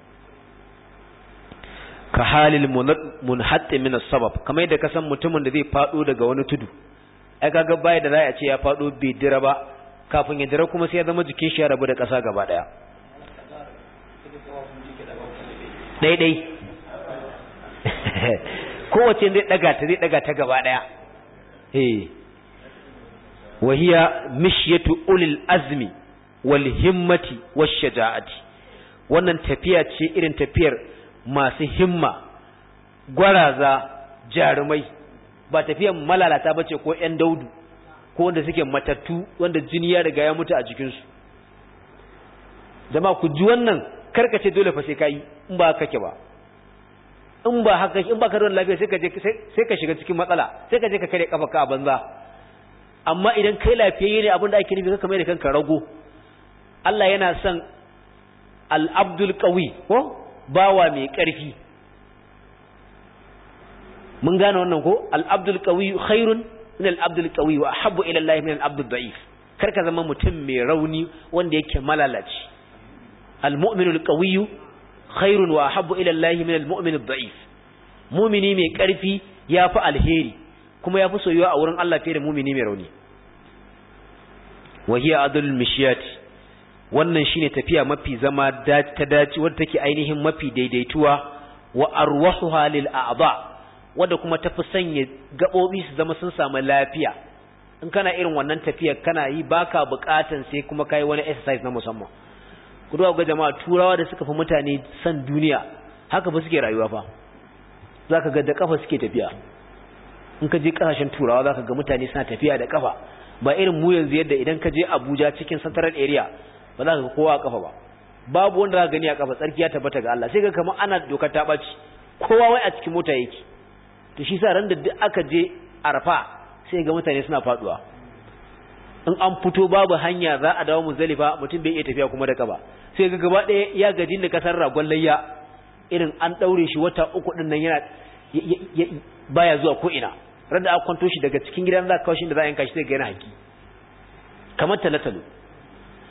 Speaker 1: ka halil munhatt min as-sabab kamar yadda ka san mutumin da zai fado daga wani tudu ai kaga baya da za a ce ya fado bai dira ba kafin ya dira kuma sai ya zama jikin shi ya rabu da ƙasa gaba daya daidai kowace zai daga ta gaba daya wahiya mishyatu ulil azmi wal himmati wash shaja'ati wannan tafiya ce irin tafiyar masu himma gwaraza jarumai ba tafiyar malalata bace ko ƴan daudu ko wanda suke matattu wanda jini ya riga ya mutu a jikin su jama'a ku ji wannan karkace dole fa sai kai in ba kake ba in ba haka in ba ka da lafiya sai ka shiga cikin matsala sai ka je ka kare kafarka a banza amma idan kai lafiyayye ne abin da ake nufi kamar da kanka rago Allah yana son al-abdul qawi ko bawa mai karfi mun gane wannan ko al-abdul qawi khairun min al-abdul qawi wa ahabbu ila Allah min al-abdul da'if karka zama mutum mai rauni wanda yake malalaci al-mu'minul qawi khairun wa ahabbu ila Allah min al-mu'min ad-da'if mu'mini mai karfi yafi alheri kuma yafi soyuwa a wurin Allah fiye da mu'mini mai rauni wa hiya adul mishiyat wannan shine tafiya mafi zama ta dace wadda take ainihin mafi daidaituwa wa arwahuha lil a'dha wadda kuma tafi sanya gabobi su zama sun samu lafiya in kana irin wannan tafiya kana yi baka bukatan sai kuma kai wani exercise na musamman ku duba ga jama'a turawa da suka fi mutane san duniya haka fa suke rayuwa fa zaka ga da kafa suke tafiya in ka je kasashen turawa zaka ga mutane suna tafiya da kafa ba irin mu yanzu yadda idan ka je Abuja cikin central area ba za ka ga kowa a kafa ba babu wanda zaka gani a kafa tsarki ya tabbata ga Allah sai ga kamar ana dokar ta baci kowa wai a cikin mota yake to shi sa ran da duk aka je Arfa sai ga mutane suna faduwa in an fito babu hanya za a dawo Muzdalifa mutum bai iya tafiya kuma da kafa sai ga gaba ɗaya ya gaji da kasar ragon layya irin an daure shi wata 3 din nan yana baya zuwa ko ina ran da aka kwanto shi daga cikin gidan za ka kawo shi da za a yanka shi sai ga yana haki kamar talatalo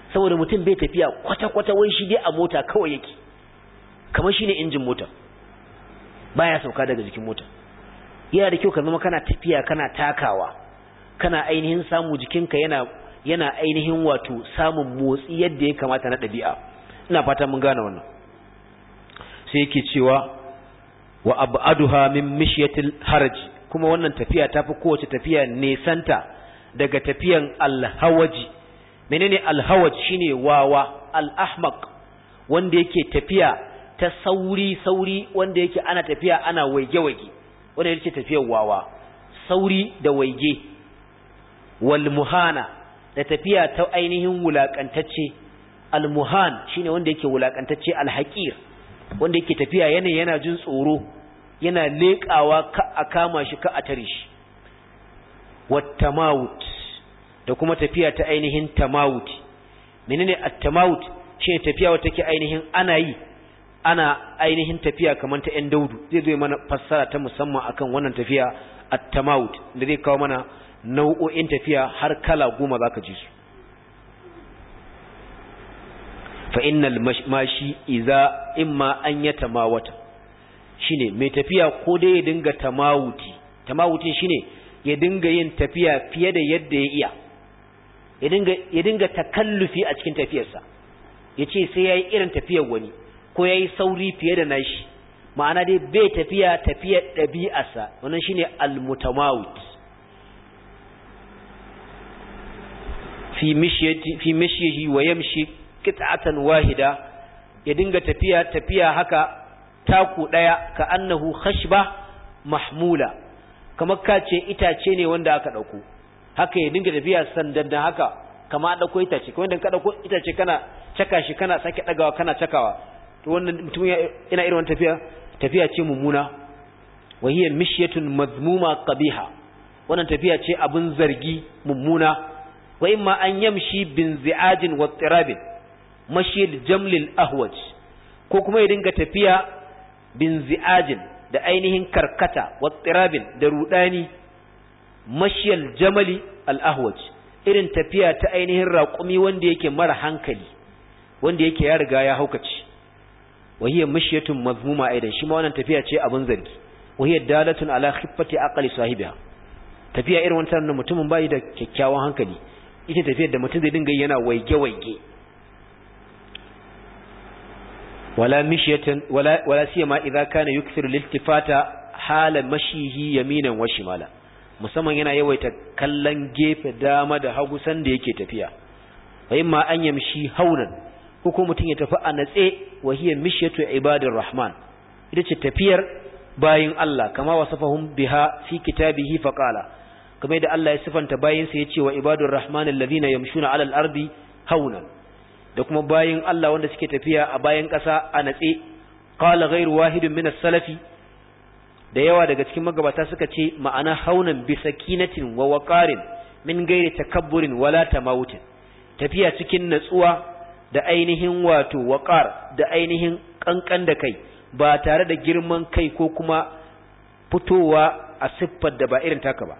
Speaker 1: saboda mutum bai tafiya kwata-kwata wai shi dai a mota kawai yake kamar shine injin mota baya sauka daga jikin mota. Yana da kyau ka zama kana tafiya kana takawa kana ainihin samu jikinka yana ainihin wato samun motsi yadda ya kamata na ɗabi'a. Ina fata mun gane wannan. Sai yake cewa wa ab'aduha min mishyatil haraj, kuma wannan tafiya tafi kowace tafiya nesanta daga tafiyan alhawaji. Menene alhawaj? Shine wawa, al-ahmaq, wanda yake tafiya ta sauri wanda yake ana tafiya ana waige wanda yake tafiyar wawa, sauri da waige. Wal muhana, da tafiya ta ainihin wulakantacce. Al muhan shine wanda yake wulakantacce, al haqir wanda yake tafiya yana jin tsoro, yana leƙawa ka a kama shi ka a tare shi. Wat tamawut, da kuma tafiya ta ainihin tamawut. Menene at-tamawut? Shine tafiya wacce take ainihin ana ainihin tafiya kamar ta ‘yan daudu. Zai zo mana fassara ta musamman akan wannan tafiya at-tamawut, da zai kawo mana nau'o'in tafiya har kala 10 zaka ji su. Fa innal mashi idza imma an yatamawata, shine mai tafiya ko dai ya dinga tamawutin shine ya dinga yin tafiya fiye da yadda ya iya, ya dinga takallufi a cikin tafiyarsa, yace sai yayi irin tafiyar wani ko yayi sauri fiye da nashi, ma'ana dai bai tafiyar ɗabi'arsa. Wannan shine al-mutamawit. fi mishyihi wa yamshi qit'atan wahida, ya dinga tafiya haka taku daya, ka annahu khashba mahmula, kamar kace itace ne wanda aka dauko. Haka ya dinga tafiya sandan haka kamar dauko itace, kuma idan ka dauko itace kana caka shi kana sake dagawa kana cakawa, to wannan mutum yana irin wannan tafiya ce mummuna. wa hiya mishyatun madhmuma qabiha, wannan tafiya ce abin zargi mummuna. wa imma an yamshi bin zi'ajin wa tirabin mashil jamlil ahwaj, ko kuma ya dinga tafiya bin zi'ajin da ainihin karkata wa tirabin da rudani, mashil jamali al ahwaj, irin tafiya ta ainihin raƙumi wanda yake mara hankali, wanda yake ya riga ya haukace. wa hiya mishyatun mazmuma aidan, shi ma wannan tafiya ce abin zargi. wa hiya dalatun ala khiffati aqli sahibiha, tafiya irin wannan mutumin bai da kyakkyawan hankali, ita tafiyar da mutum zai dinga yana waige wala mishyatan wala siyama idza kana yukthiru liltifata hala mashihi yaminan wa shimala, musamman yana yawaita kallon gefe dama da hagu sanda yake tafiya. wa imma an yamshi haunan, ko mutum ya tafi a natse. wa hiya mishyatu ibadir rahman, ita ce tafiyar bayin Allah, kama wasafahum biha fi kitabihi faqala, kamar yadda Allah ya sifanta bayinsa ya ce wa ibadur rahman alladhina yamshuna alal ardi haunan, da kuma bayin Allah wanda suke tafiya a bayan ƙasa a natse. Qala ghayru wahidin min as-salafi, da yawa daga cikin magabata suka ce ma'ana haunan bi sakinatin wa waqarin min ghairi takabburin wala tamawutin, tafiya cikin natsuwa da ainihin wato waqar da ainihin kankan da kai, ba tare da girman kai ko kuma fitowa a siffar da ba irin taka ba.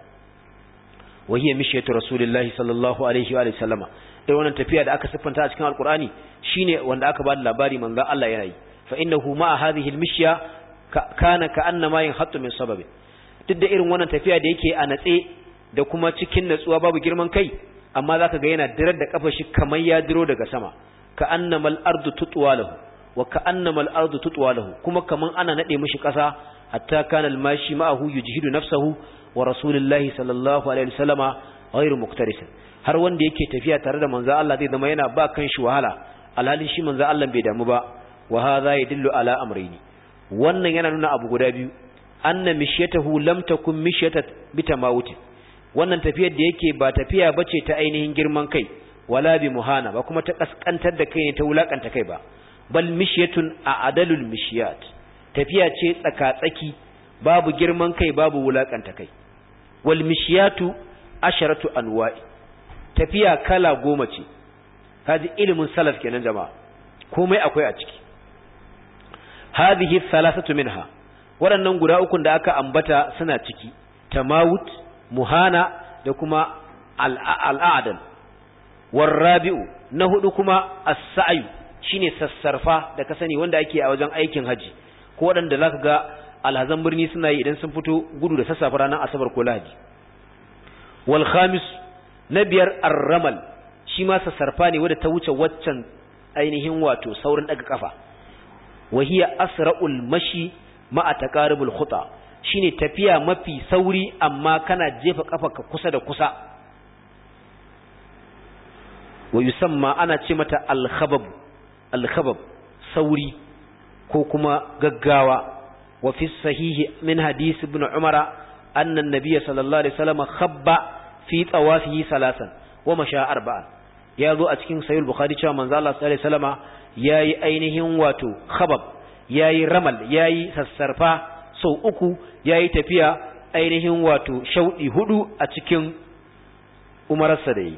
Speaker 1: wa hiya mishyatu rasulillahi sallallahu alaihi wa sallama, dai wannan tafiya da aka siffanta a cikin alqur'ani shine wanda aka ba da labari manzon Allah yana yi. fa innahu ma hadhihi almishya kana ka'annama yanhattu min sababi, duk da irin wannan tafiya da yake a natse da kuma cikin natsuwa babu girman kai, amma zaka ga yana dirar da kafar shi kamar ya diro daga sama. ka'annamal ardu tutwa lahu wa ka'annamal ardu tutwa lahu, kuma kaman ana nade mishi kasa. hatta kana almashi ma'ahu yujhidu nafsahu wa rasulullahi sallallahu alaihi wasallama ghairu muqtaris, har wanda yake tafiya tare da manzo Allah zai zama yana ba kanshi wahala, alhalin shi manzo Allah bai damu ba. wa hadha yadullu ala amrayni, wannan yana nuna abu guda biyu. anna mishyatahu lam takun mishyata bitamawuti, wannan tafiyar da yake ba tafiya bace ta ainihin girman kai, wala bi muhana, ba kuma ta kaskantar da kai ne ta wulakanta kai ba. bal mishyatun a'dalul mishyat, tafiya ce tsaka-tsaki, babu girman kai babu wulakanta kai. wal mishyatu asharatu anwa'i, tafiya kala 10 ce. kaji ilimin salaf kenan jama'a, komai akwai a ciki. hadhihi thalathatu minha, waɗannan guda ukun da aka ambata suna ciki: tamawut, muhana da kuma al'adal. warabi'u na hudu kuma as-sa'yu shine sassarfa da ka sani wanda ake a wajen aikin haji ko wadanda zaka ga alhazan birni suna yi idan sun fito gudu da sassafe ranar asabar ko lahadi. Wal khamis na biyar ar-ramal shi ma sassarfa ne wanda ta wuce waccan ainihin wato saurin daga kafa. Wa hiya asra'ul mashi ma'a taqarubul khuta shine tafiya mafi sauri amma kana jefa kafarka kusa da kusa. Wa yusamma ana ce mata al-khabab sauri ko kuma gaggawa. wa fi sahihi min hadith ibn umar anna an-nabiy sallallahu alaihi wasallam khabba fi tawafihi salasan wa masha arba'an ya zo a cikin sahih bukhari cewa manzo Allah sallallahu alaihi wasallam yayi ainihin wato khabab yayi ramal yayi sassarfa sau uku yayi tafiya ainihin wato shaudi hudu a cikin umararsa da yi.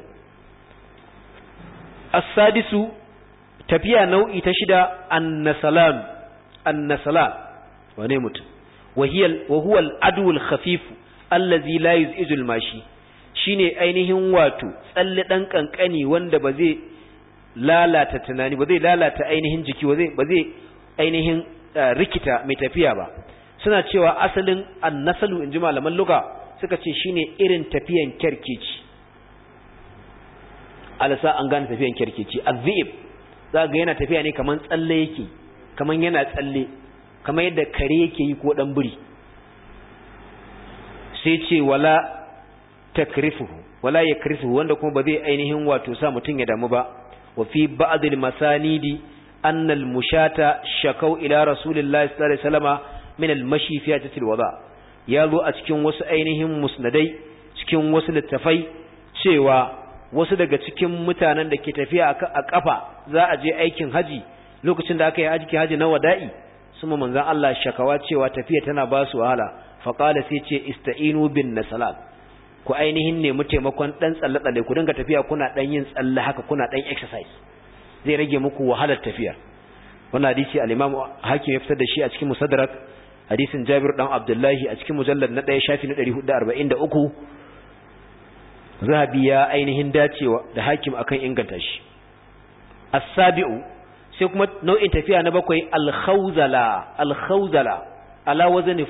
Speaker 1: As-sadisu tafiya nau'i ta shida annasalan wane mutum wa huwa al-adu al-khafif allazi la yuz'iju al-mashi shine ainihin wato tsalle dan kankani wanda ba zai lalata tunani ba zai lalata ainihin jiki ba zai ainihin rikita mai tafiya ba. Suna cewa asalin annasalu inji malaman lugha suka ce shine irin tafiyan kerkeci. Alasa an gane tafiyan kerkeci azib za ga yana tafiya ne kaman tsalle yake kaman yana tsalle kamar yadda kare yake yi ko dan buri. Sai ce wala takrifuhu wala yakrifuhu wanda kuma ba zai ainihin wato sa mutun ya damu ba. Wa fi ba'd al-masanidi anna al-mushata shakau ila rasulillahi sallallahu alaihi wasallama min al-mashi fi ajati al-wada ya zo a cikin wasu ainihin musnadai cikin wasu littafai cewa wasu daga cikin mutanen da ke tafiya a kafa za a je aikin haji lokacin da aka yi aikin haji na wada'i suma manzon Allah shakawa cewa tafiya tana ba su wahala fa qala sai ce ista'inu bin nasalat ku ainihin nemi taimakon dan tsalle ku dinga tafiya kuna dan yin tsalle haka kuna dan exercise zai rage muku wahalar tafiya. Wannan hadisi al-Imam Hakim ya fitar da shi a cikin Musaddarak hadisin Jabir dan Abdullahi a cikin mujallad na 1 shafi na 443 Zahabi ya ainihin dacewa da Hakim akan inganta shi. As-sabi'u sai kuma nau'in tafiya na bakwai al-khawzala ala wazni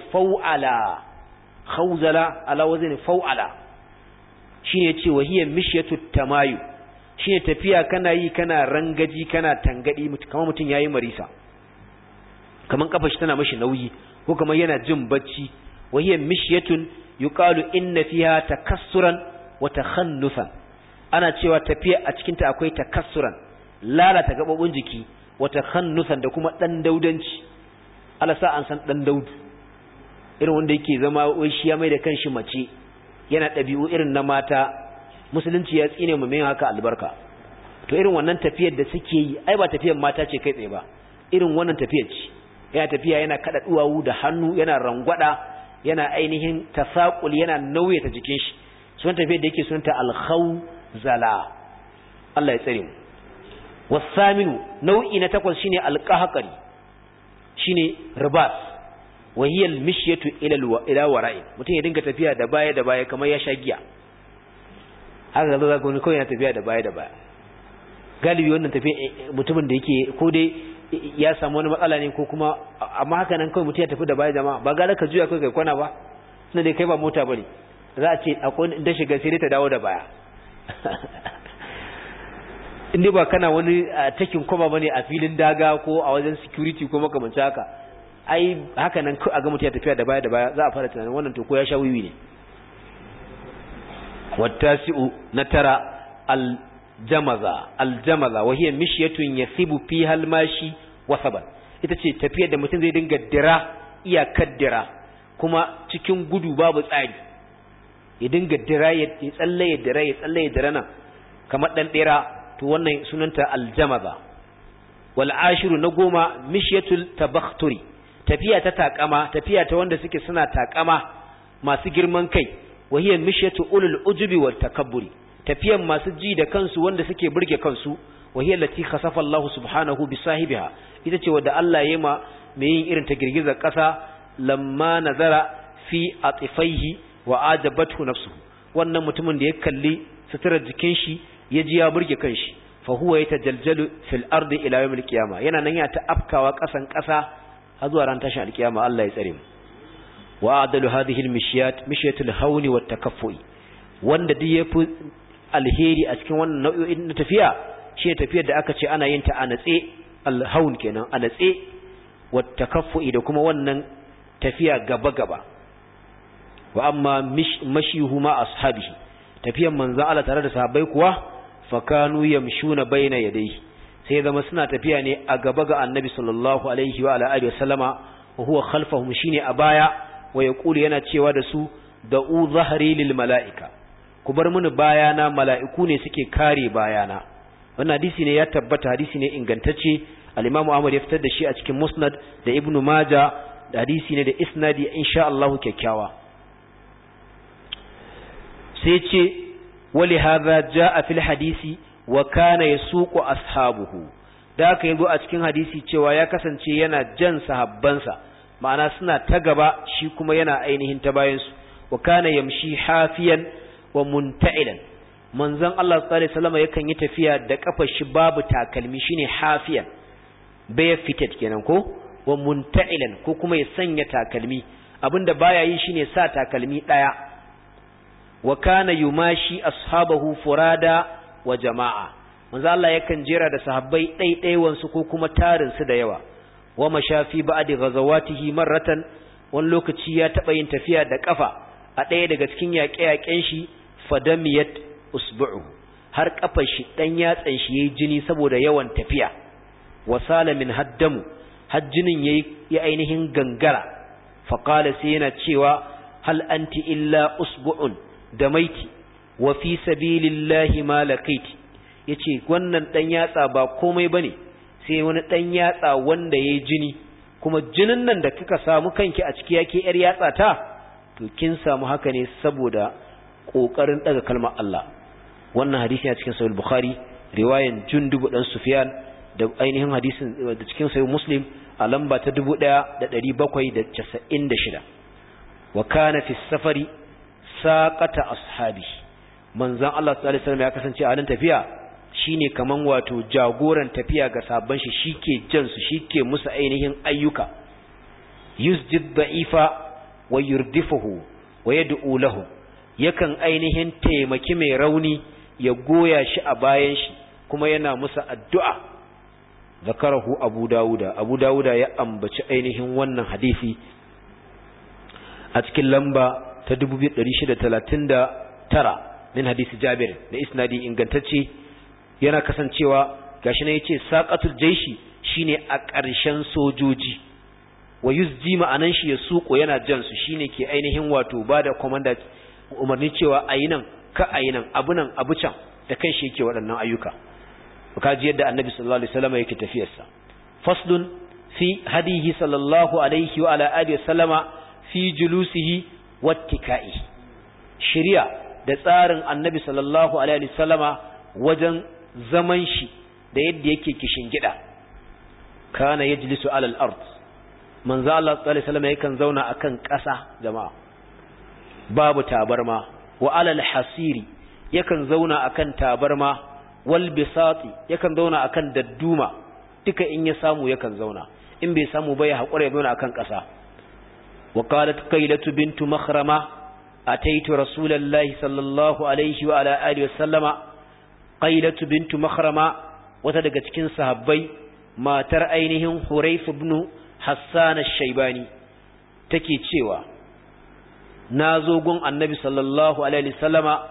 Speaker 1: faw'ala shine yace wahiya mishyatu tamayu shine tafiya kana yi kana rangaji kana tangadi kamar mutun yayi marisa kaman kafar shi tana mashi nauyi ko kamar yana jin bacci. wahiya mishyatun yuqalu inna fiha takassuran wa takhannufan ana cewa tafiya a cikin ta akwai takassuran lalata gabobin jiki wa takhannufan da kuma dan daudanci. Allah sa an san dan daudu irin wanda yake zama wai shi ya mai da kanshi mace yana dabi'u irin na mata musulunci ya tsine mu mai haka albarka. To irin wannan tafiyar da suke yi ai ba tafiyar mata ce kai tsaye ba irin wannan tafiyar ce yana tafiya yana kada duwawu da hannu yana rangwada yana ainihin tasaqul yana nauyata jikin shi sunan tafiyar da yake sunanta al-khawzala. Allah ya tsare mu. wasaminu nau'i na takwas shine al-qahqari shine ribas wa hiya al-mishyatu ila wara'i mutum ya dinga tafiya da baya kamar ya sha giya haka za ga wani kawai yana tafiya da baya galibi wannan tafiya mutumin da yake ko dai ya samu wani matsala ne ko kuma amma haka nan kawai mutum ya tafi da baya jama'a ba gara ka juya kai kwana ba tunda dai kai ba mota bane za a ce akwai da shiga sai ta dawo da baya inda ba kana wani taking cover bane a filin daga ko a wajen security ko makamancin haka ai haka nan a ga mutum ya tafiya da baya za a fara tunanin wannan to ko ya sha wiwi ne. والتاسع نترى الجمزة وهي مشية يثب فيها الماشي وثبا ita ce tafiyar da mutum zai dinga dira iyakar dira kuma cikin gudu babu tsari ya dinga dira ya tsalle ya dira nan kamar dan dira to wannan sunanta aljamaza. wal ashiru na goma mishyatul tabakhturi tafiya ta takama tafiya ta wanda suke suna takama masu girman kai wahiyar mishyatu ulul ujubi wal takabburi tafiyan masu ji da kansu wanda suke burge kansu wahiyar lati khasafa Allah subhanahu bi sahibiha ita ce wanda Allah yayi ma mai yin irin ta girgizar kasa lamma nazara fi atifaihi wa ajabathu nafsuhu wannan mutumin da ya kalli suturar jikin shi yaji ya burge kanshi fa huwa yatajaljalu fil ardi ila yawm al-qiyamah yana nan ya ta afkawa kasan kasa har zuwa ran tashin al-qiyama Allah ya tsare mu wa adalu hadhihi al-mishyat mishyatul hawni wat takaffu'i wanda duk yafi alheri a cikin wannan nau'o'in na tafiya shi tafiyar da aka ce ana yin ta a natse al-hawn kenan a natse wat takaffu'i da kuma wannan tafiya gaba wa amma mashihu ma ashabihi tafiyan manzon Allah tare da sahabbai kuwa fakanu yamshuna baina yadayhi sai zama suna tafiya ne a gaba ga annabi sallallahu alaihi wa alihi wasallama wa huwa khalfahum shine a baya wa yaqulu yana cewa da su da'u zahri lil malaika ku bar mini bayana mala'iku ne suke kare bayana wannan hadisi ne ya tabbata hadisi ne ingantacce al-Imam Ahmad ya fitar da shi a cikin Musnad da Ibn Majah da hadisi ne da isnadi insha Allah kyakkyawa sai ce wali hadha jaa fil hadisi wa kana yasuqu ashabuhu da aka yazo a cikin hadisi cewa ya kasance yana jan sahabbansa ma'ana suna ta gaba shi kuma yana ainihin ta bayan su wa kana yamshi hafiyan wa munta'ilan manzon Allah sallallahu alaihi wasallam yakan yi tafiya da kafar shi babu takalmi shine hafiyan barefooted kenan ko wa munta'ilan ko kuma ya sanya takalmi abinda baya yi shine sa takalmi daya wa kana yumashi ashabahu furada wa jama'a manzo Allah yakan jera da sahabbai daidaiwan su ko kuma tarin su da yawa wa mashafi ba'di ghazawatihi marratan wani lokaci ya taba yin tafiya da kafa a daya daga cikin yaƙe-yaƙen shi fadamiyat usbu'u har kafar shi dan yatsan shi yayi jini saboda yawan tafiya wasala min haddamu hajjinin yayi ainihin gangara faqala sai yana cewa hal anti illa usbu'un damaiti wa fi sabilillahi ma laqiti yace wannan dan yatsa ba komai bane sai wani dan yatsa wanda yayi jini kuma jinin nan da kika samu kanki a ciki yake yar yatsa ta to kin samu haka ne saboda kokarin daga kalmar Allah wannan hadisi a cikin sahih bukhari riwayan Jundub dan Sufyan da ainihin hadisin da cikin sahih Muslim a lamba ta 1796 wa kana fi safari saqata ashabi manzon Allah sallallahu alaihi wasallam ya kasance a halin tafiya shine kaman wato jagoran tafiya ga sabban shi shike jan su shike musu ainihin ayyuka yusjid da'ifa wa yurdifuhu wa yad'u lahu yakan ainihin taimaki mai rauni ya goya shi a bayan shi kuma yana musu addu'a zakarahu abu dawuda ya ambaci ainihin wannan hadisi a cikin lamba ta 2639 min hadisi Jabir da isnadi ingantacce yana kasancewa gashi ne yace saqatul jaishi shine a ƙarshen sojoji wa yuzji ma'anan shi ya suko yana jan su shine ke ainihin wato bada commander umarni cewa ayinan ka ayinan abunan abu can da kanshi yake waɗannan ayyuka kaji yadda annabi sallallahu alaihi wasallam yake tafiyarsa faslun fi hadihi sallallahu alaihi wa ala alihi wasallama fi julusihi wattikai shari'a da tsarin annabi sallallahu alaihi wasallama wajen zaman shi da yadda yake kishin gida kana yajlisu ala al-ard manzo Allah sallallahu alaihi wasallam yakan zauna akan ƙasa jama'a babu tabarma wa ala al-hasiri yakan zauna akan tabarma wal bisati yakan zauna akan dadduma duka in ya samu yakan zauna in bai samu ba ya hakura ya zauna akan ƙasa wa qalat qailatu bintu makhrama ataitu rasulullahi sallallahu alaihi wa ala alihi wasallama qailatu bintu makhrama wata daga cikin sahabbai matar ainihin hurayf ibn hassan ash-shaybani take cewa nazo gun annabi sallallahu alaihi wasallama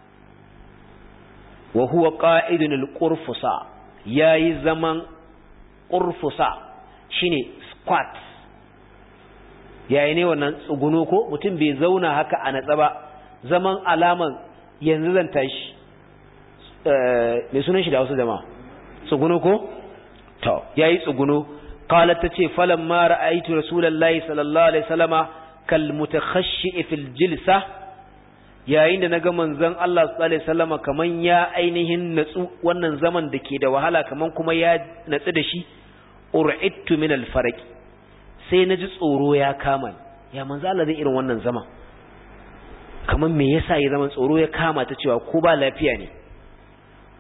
Speaker 1: wa huwa qa'idun al-qurfusa yayi zaman qurfusa shine squat yayi ne wannan tsuguno ko mutum bai zauna haka a natsa ba zaman alaman yanzu zan tashi me sunan shi da wasu jama'a tsuguno ko to yayi tsuguno qalat tace falamma ra'aytu rasulullahi sallallahu alaihi wasallama kal mutakhashshi fil jilsa yayin da naga manzon Allah sallallahu alaihi wasallama kaman ya ainihin natsu wannan zaman dake da wahala kaman kuma ya natsu da shi ur'ittu min al-farq sai naji tsoro ya kama ya manzo Allah zai irin wannan zaman kaman me yasa ya zaman tsoro ya kama ta cewa ko ba lafiya ne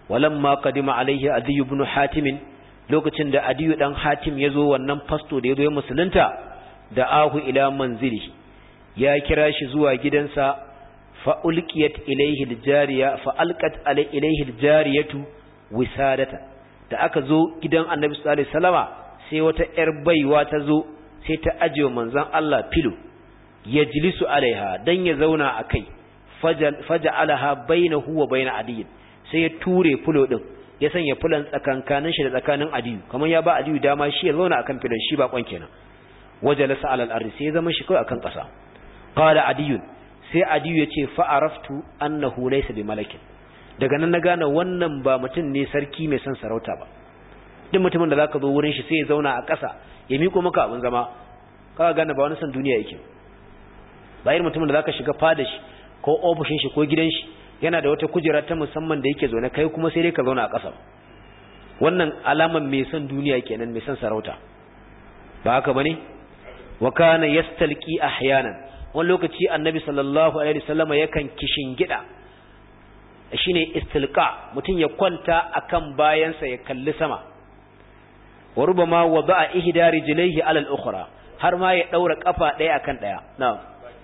Speaker 1: walamma qadima alaihi adi ibn hatim lokacin da adi dan hatim yazo wannan fasto da yazo ya musulunta da ahu ila manzili ya kira shi zuwa gidansa fa ulqiyat ilayhi aljariya fa alqat ilayhi aljariyatu wisadata da aka zo gidan annabi sallallahu alaihi wasallama sai wata yar baiwa ta zo sai ta ajiye manzon Allah filo yajlisu alaiha dan ya zauna akai faja'alaha bainahu wa bain adiy sai ya ture filo din ya sanya fulan tsakankanin shi da tsakanin adiyu kamar ya ba adiyu dama shi ya zauna akan filon shi ba kwan kenan wajalasa ala al-ardi sai ya zama shi kai akan kasa qala adiyu sai adiyu yace fa araftu annahu laysa bi malakin daga nan na gane wannan ba mutum ne sarki mai son sarauta ba duk mutumin da zaka zo wurin shi sai ya zauna a kasa ya miko maka abin zama kaga gane ba wani san duniya yake ba irin mutumin da zaka shiga fada shi ko ofishin shi ko gidan shi yana da wata kujera ta musamman da yake zaune kai kuma sai dai ka zauna a ƙasa wannan alaman mai son duniya kenan mai son sarauta ba haka bane wa kana yastalqi ahyanan wani lokaci annabi sallallahu alaihi wasallam yakan kishingida shine istilqa mutun ya kwanta akan bayansa ya kalli sama wa rubama wada'a ihda rijlaihi ala al-ukhra har ma ya daura kafa daya akan daya na'am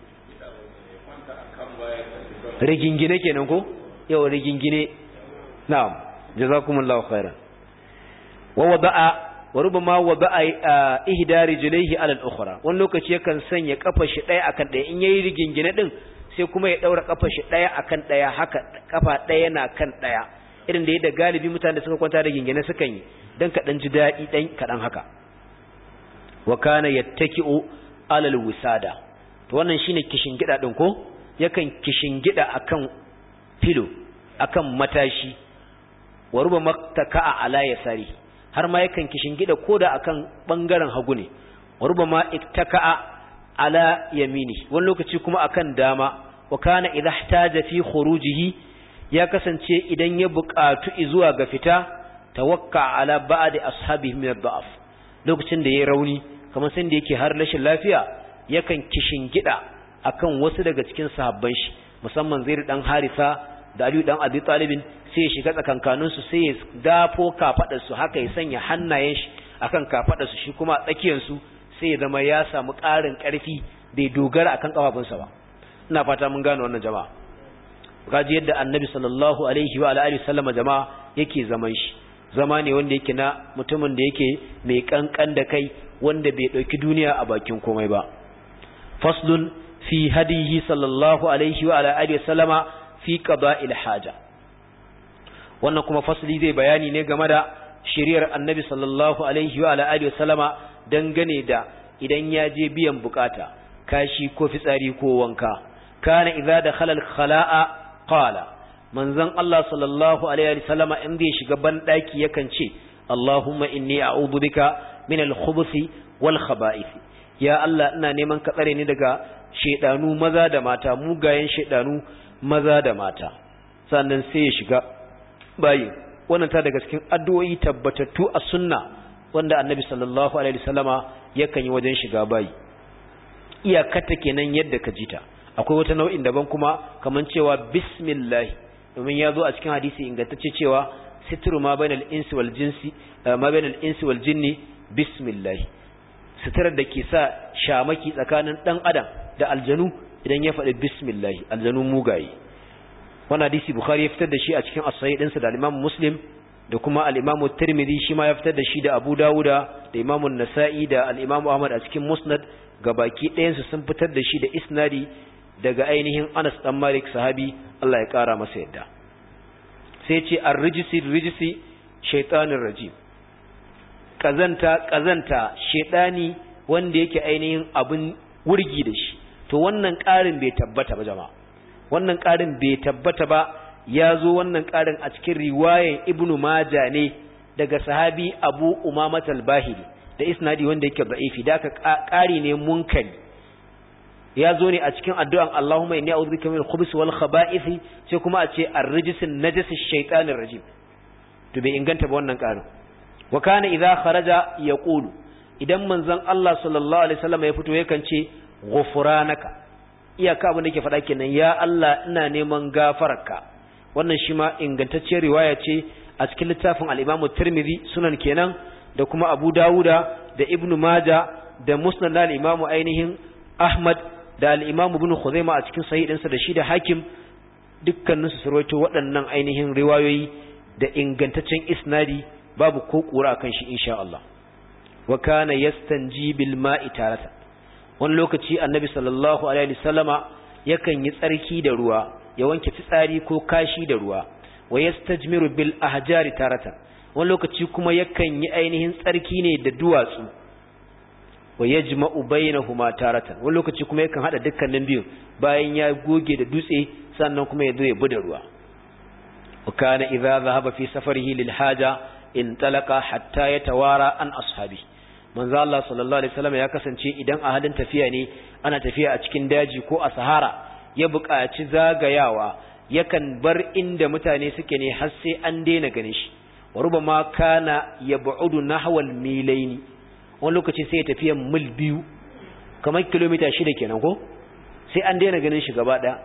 Speaker 1: rigingine kenan ko yau rigingine na'am jazakumullahu khairan wa rubama wada'a ihda rijlaihi ala al-ukhra wani lokaci yakan sanya kafar shi daya akan daya in yayi rigingine din sai kuma ya daura kafar shi daya akan daya haka kafa daya na kan daya irin da yadda galibi mutanen da suka kwanta da gingine sukan yi dan kadan ji dadi dan kadan haka wa kana yattaki'u ala al-wisada to wannan shine kishingida din ko yakan kishingida akan filo akan matashi wa rubama taka'a ala yasari har ma yakan kishingida koda akan bangaren hagu ne wa rubama ittaka'a ala yamini wani lokaci kuma akan dama wa kana idha ihtaja fi khurujihi ya kasance idan ya buƙatu zuwa ga fita tawakka ala ba'd ashabihi min ad-da'af lokacin da yayi rauni kamar sai da yake har rashin lafiya yakan kishingida akan wasu daga cikin sahabban shi musamman Zaid dan Harisa da Ali dan Abi Talib sai ya shiga tsakankanin su sai ya dafo kafadar su haka ya sanya hannayen shi akan kafadar su shi kuma a tsakiyar su sai ya zama ya samu ƙarin ƙarfi bai dogara akan kafafunsa ba ina fata mun gane wannan jama'a gaji yadda Annabi sallallahu alaihi wa alihi sallama jama'a yake zaman shi zama ne wanda yake na mutumin da yake mai kankan da kai wanda bai dauki duniya a bakin komai ba faslun fi hadihi sallallahu alaihi wa alihi sallama fi qada'il haja wannan kuma fasli zai bayani ne game da shari'ar Annabi sallallahu alaihi wa alihi sallama dangane da idan ya je biyan bukata kashi ko fitsari ko wanka kana idza dakhala al-khala'a qala manzon Allah sallallahu alaihi wasallama in zai shiga ban daki yakan ce Allahumma inni a'udhu bika min al-khubuthi wal khaba'ith ya Allah ina neman ka tsare ni daga shedanu maza da mata mugayen shedanu maza da mata sannan sai ya shiga bayi wannan ta daga cikin addu'o'i tabbatattu a sunna wanda annabi sallallahu alaihi wasallama yakan yi wajen shiga bayi iyakata kenan yadda ka jita akwai wata nau'in daban kuma kaman cewa bismillah domin ya zo a cikin hadisi ingantacce cewa sitru ma bainal insi wal jinsi ma bainal insi wal jinni bismillah sitrar da ke sa shamaki tsakanin dan adam da aljanu idan ya faɗi bismillah aljanu mugaye wannan hadisi bukhari ya fitar da shi a cikin as-sahih dinsa da imam muslim da kuma al-imam tirmidhi shi ma ya fitar da shi da abu dawuda da imam an-nasa'i da al-imam ahmad a cikin musnad gabaki ɗayan su sun fitar da shi da isnadi daga ainihin Anas dan Malik sahabi Allah ya kara masa yadda sai ce ar-rijsi shaytanir rajim kazanta shaytani wanda yake ainihin abun wurgi da shi to wannan ƙarin bai tabbata ba jama'a wannan ƙarin bai tabbata ba ya zo wannan ƙarin a cikin riwayar Ibn Majah ne daga sahabi Abu Umamah al-Bahili da isnadi wanda yake da'ifi da aka ƙari ne munkari ya zo ne a cikin addu'an Allahumma inni a'udhu bika min al-khubuthi wal khaba'ith sai kuma a ce ar-rijsin najasi ash-shaytanir rajim to bai inganta ba wannan ƙarin wa kana idza kharaja yaqulu idan manzon Allah sallallahu alaihi wasallam ya fito yakan ce ghufranaka iyaka abin da yake faɗa kenan ya Allah ina neman gafararka wannan shi ma ingantacciyar riwaya ce a cikin littafin al-Imam Tirmidhi sunan kenan da kuma Abu Dawuda da Ibn Majah da Musnad al-Imam ainihin Ahmad da al-Imam Ibn Khuzaimah a cikin sahih ɗinsa da shi da Hakim dukkanin su rawaito waɗannan ainihin riwayoyi da ingantaccen isnadi babu ko kura kan shi insha Allah wa kana yastanji bil ma'i taratan wani lokaci annabi sallallahu alaihi wasallama yakan yi tsarki da ruwa ya wanke fitsari ko kashi da ruwa wa yastajmiru bil ahjari taratan wani lokaci kuma yakan yi ainihin tsarki ne da duwatsu wa yajma'u bainahuma taratan wani lokaci kuma yakan hada dukkanin biyu bayan ya goge da dutse sannan kuma ya zo ya buda ruwa wa kana idza dhahaba fi safarihi lil haja intalaqa hatta yatawara an ashabi manzo Allah sallallahu alaihi wasallam ya kasance idan a halin tafiya ne ana tafiya a cikin daji ko a sahara ya buƙaci zagayawa yakan bar inda mutane suke ne har sai an daina ganin shi wa rubama kana yab'udu nahwa al-milaini wani lokaci sai ya tafiya mil 2 kamar kilomita 6 kenan ko sai an daina ganin shi gaba daya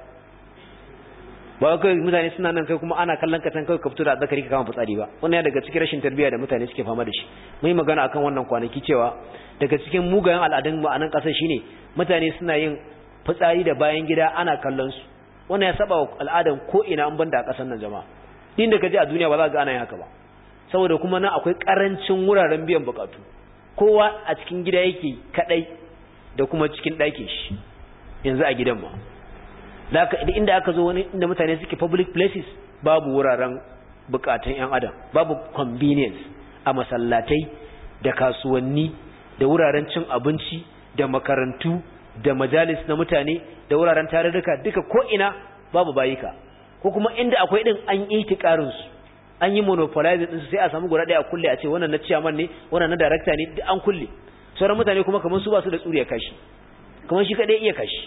Speaker 1: ba kai mutane suna nan kai kuma ana kallon katan kai ka fito da zakari ka kama fitsari ba wannan ya daga cikin rashin tarbiyya da mutane suke fama da shi mun yi magana akan wannan kwanaki cewa daga cikin mugayen al'adun mu a nan kasar shine mutane suna yin fitsari da bayan gida ana kallon su wannan ya saba al'adan ko ina an banda a kasar nan jama'a din da kaje a duniya ba za ka ga ana yin haka ba saboda kuma nan akwai karancin wuraren biyan bukatu kowa a cikin gida yake kadai da kuma cikin ɗakin shi yanzu a gidan ma inda aka zo wani inda mutane suke public places babu wuraren bukatun yan adam babu convenience a masallatai da kasuwanni da wuraren cin abinci da makarantu da majalis na mutane da wuraren tarurruka duka ko ina babu bayika ko kuma inda akwai din an yi tikarin su an yi monopolizing din su sai a samu gura daya a kulle a ce wannan na chairman ne wannan na director ne duk an kulle sauran mutane kuma kamar su ba su da tsuriya kashi kamar shi kadai iya kashi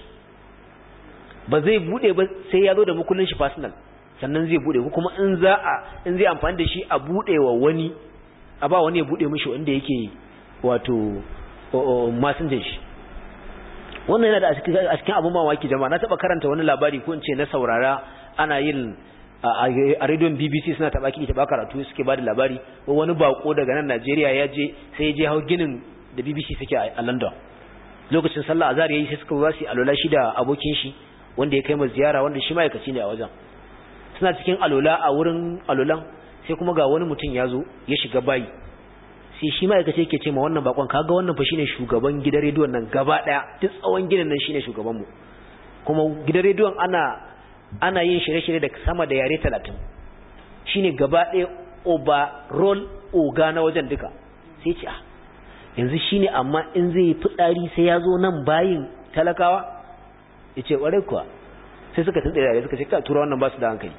Speaker 1: ba zai bude ba sai ya zo da mukullin shi personal sannan zai bude ko kuma in zai amfani da shi a bude wa wani a ba wani ya bude mishi wanda yake wato messenger shi wannan yana da a cikin abun mamaki jama'a na taba karanta wani labari ko in ce na saurara ana yin a rediyon BBC suna taba karatu suke bada labari wani bako daga nan Najeriya ya je sai ya je hau ginin da BBC suke a London lokacin sallah azhar yayi sai suka zo su alola shi da abokin shi wanda ya kai mu ziyara wanda shi ma'aikaci ne a wajen suna cikin alola a wurin alolan sai kuma ga wani mutum ya zo ya shiga bayi sai shi ma'aikaci yake ce ma wannan bakon kaga wannan fa shine shugaban gidan rediyon nan gaba daya duk tsawon gidan nan shine shugaban mu kuma gidan rediyon ana yin shirye-shirye da sama da yare 30 shine gaba daya overall oga na wajen duka sai ce yanzu shine amma in zai fitsari sai ya zo nan bayin talakawa yace ware kuwa sai suka tunda dariya suka ce ka tura wannan ba su da hankali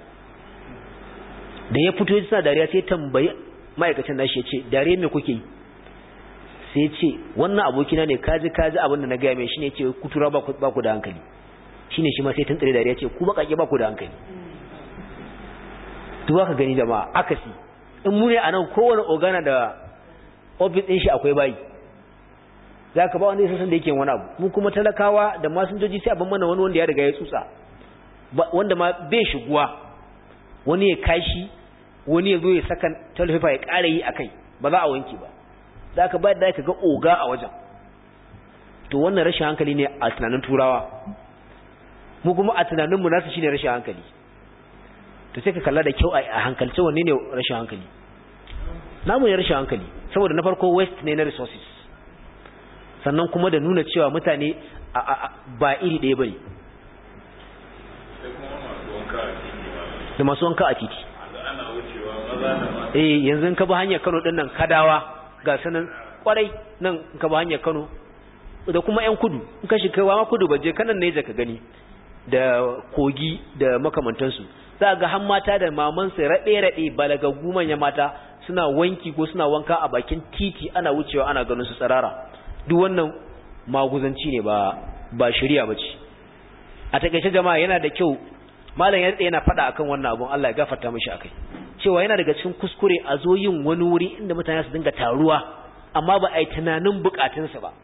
Speaker 1: da ya fito yana dariya sai tambayi ma'aikacin nashi yace dariya me kuke yi sai yace wannan abokina ne kaji abin da na ga mai shine yace ku tura ba ku da hankali shine shi ma sai tunda dariya yace ku bakake ba ku da hankali to ka gani jama'a akasi in mu ne anan kowane ogana da office din shi akwai bayi zaka ba wanda ya san da yake wani abu mu kuma talakawa da masinjoji sai abin mana wani wanda ya riga ya tsutsa wanda ma bai shiguwa wani ya kashi wani ya zo ya saka talfifa ya ƙara yi akai ba za a wanke ba zaka ba da ka ga oga a wajen to wannan rashin hankali ne a tunanin turawa mu kuma a tunanin mu nasu shine rashin hankali to sai ka kalla da kyau a hankalce wanne ne rashin hankali namu ne rashin hankali saboda na farko waste ne na resources sannan kuma da nuna cewa mutane ba iri ɗaya bane da masu wanka a titi yanzu ka bi hanyar Kano din nan Kadawa ga sanan kwarai nan ka bi hanyar Kano da kuma ƴan kudu in ka shiga ma kudu baje kanan ne ka gani da kogi da makamantansu za ga har mata da maman su raɗe balagaggu manya mata suna wanki ko suna wanka a bakin titi ana wucewa ana ganin su tsarara duk wannan maguzanci ne ba shari'a bace a takeice jama'a yana da kyau malam ya yana fada akan wannan abun Allah ya gafarta mishi akai cewa yana daga cikin kuskure a zo yin wani wuri inda mutane su dinga taruwa amma ba a yi tunanin bukatunsa ba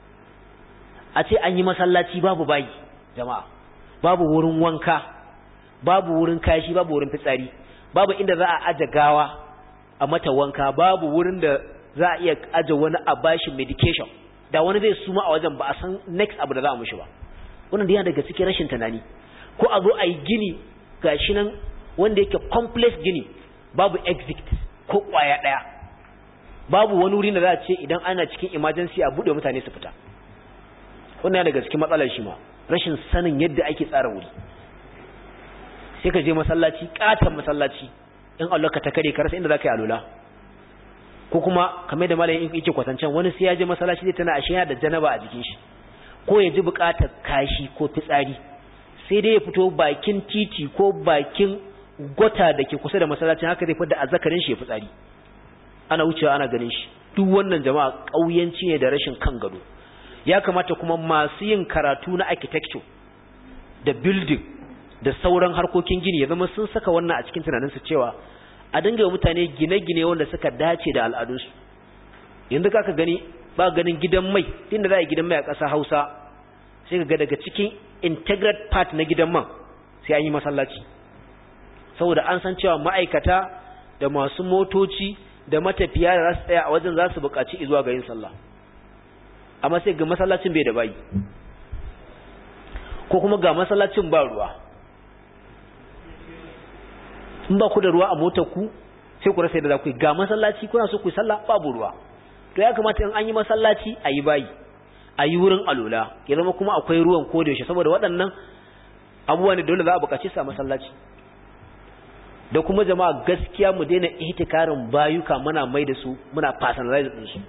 Speaker 1: a ce an yi masallaci babu bayi jama'a babu wurin wanka babu wurin kashi, babu wurin fitsari, babu inda za a aje gawa a mata wanka, babu wurin da za a iya aje wani a bashi medication, da wani zai suma a wajen ba a san next abu da za a mishi ba. Wannan yana daga cikin rashin tunani. Ko a zo a yi gini gashi nan wanda yake complex gini, babu exit ko kwaya daya, babu wani wuri da za a ce idan ana cikin emergency a bude mutane su fita. Wannan yana daga cikin matsalar shi ma, rashin sanin yadda ake tsara wuri. Sai ka je masallaci, katon masallaci, in Allah ka ta kare ka rasa inda za ka yi alula. Ko kuma kamar da malamin yake kwatancan, wani sai ya je masallaci zai tana ashe yana da janaba a jikin shi, ko ya ji bukatar kashi ko fitsari, sai dai ya fito bakin titi ko bakin gota da ke kusa da masallacin, haka zai fada azzakarin shi ya fitsari, ana wucewa ana ganin shi. Duk wannan jama'a kauyanci ne da rashin kan gado. Ya kamata kuma masu yin karatu na architecture da building da sauran harkokin gini ya zama sun saka wannan a cikin tunaninsu, cewa a dinga mutane gine-gine wanda suka dace da al'adunsu. Yanzu ka gani ba ganin gidan mai, inda za a yi gidan mai a ƙasa Hausa, sai ka ga daga cikin integral part na gidan man sai an yi masallaci, saboda an san cewa ma'aikata da masu motoci da matafiya da za su tsaya a wajen za su buƙaci zuwa ga yin sallah, amma sai ga masallacin bai da bayi, ko kuma ga masallacin ba ruwa. In ba ku da ruwa a motar ku sai ku rasa yadda za ku yi, ga masallaci kuna so ku yi sallah babu ruwa. To ya kamata in an yi masallaci a yi bayi, a yi wurin alola, ya zama kuma akwai ruwan ko da yaushe, saboda waɗannan abubuwa ne dole za a buƙaci su a masallaci. Da kuma jama'a gaskiya mu daina ihtikarin bayuka muna mai da su, muna personalize din su,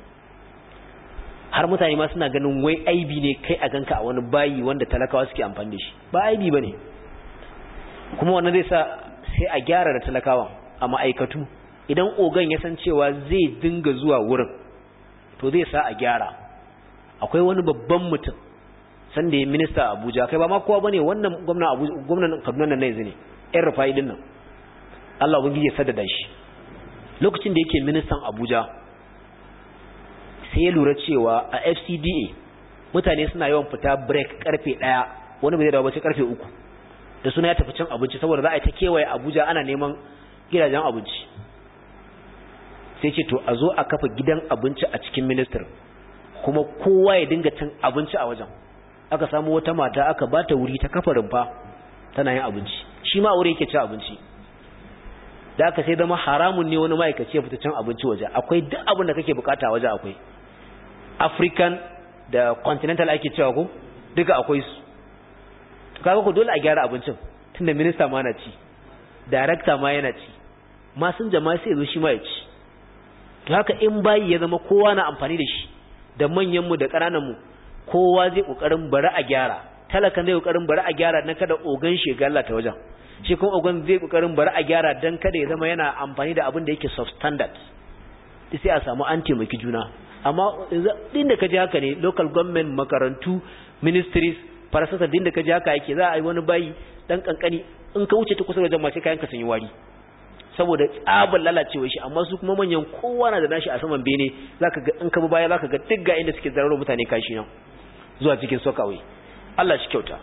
Speaker 1: har mutane ma suna ganin wai aibi ne kai a ganka a wani bayi wanda talakawa suke amfani da shi. Ba aibi bane, kuma wannan zai sa sai a gyara da talakawa a ma'aikatu. Idan ogan ya san cewa zai dinga zuwa wurin, to zai sa a gyara. Akwai wani babban mutum sanda ya minista a Abuja, kai ba ma kowa bane, wannan gwamnan Kaduna nan ne yanzu ne, ɗan Rufai din nan, Allah ubangiji ya sadada shi. Lokacin da yake ministan Abuja, sai ya lura cewa a FCDA mutane suna yawan fita break karfe 1, wani bai dawo ba sai karfe 3, da suna ya tafi cin abinci, saboda za a yi ta kewaye Abuja ana neman gidajen abinci. Sai ce to a zo a kafa gidan abinci a cikin ministry, kuma kowa ya dinga cin abinci a wajen. Aka samu wata mata aka bata wuri ta kafa rumfa tana yin abinci, shi ma aure yake cin abinci. Da aka sai zama haramun ne wani ma'aikaci ya fita cin abinci waje. Akwai duk abin da kake bukata waje, akwai African da continental ake cewa ko duka akwai su. Kaga ko dole a gyara abincin, tunda minista ma na ci, director ma yana ci, masun jama'a sai zo shi ma ya ci. To haka in bayi ya zama kowa na amfani da shi, da manyan mu da ƙananan mu, kowa zai kokarin bari a gyara. Talakan zai kokarin bari a gyara dan kada ogan shi ga Allah ta wajen. Shi kuma ogan zai kokarin bari a gyara dan kada ya zama yana amfani da abin da yake substandard. Sai a samu an taimaki juna. Amma din da kaje haka ne, local government, makarantu, ministries, farasasa din da kaje haka yake, za a yi wani bayi dan kankani, in ka wuce ta kusa da jama'a sai kayan ka sun yi wari, saboda tsabar lalacewa shi. Amma su kuma manyan kowa na da nashi a saman bene, zaka ga in ka bi baya zaka ga duk ga inda suke zararo mutane kashi nan zuwa cikin sokawai. Allah shi kyauta.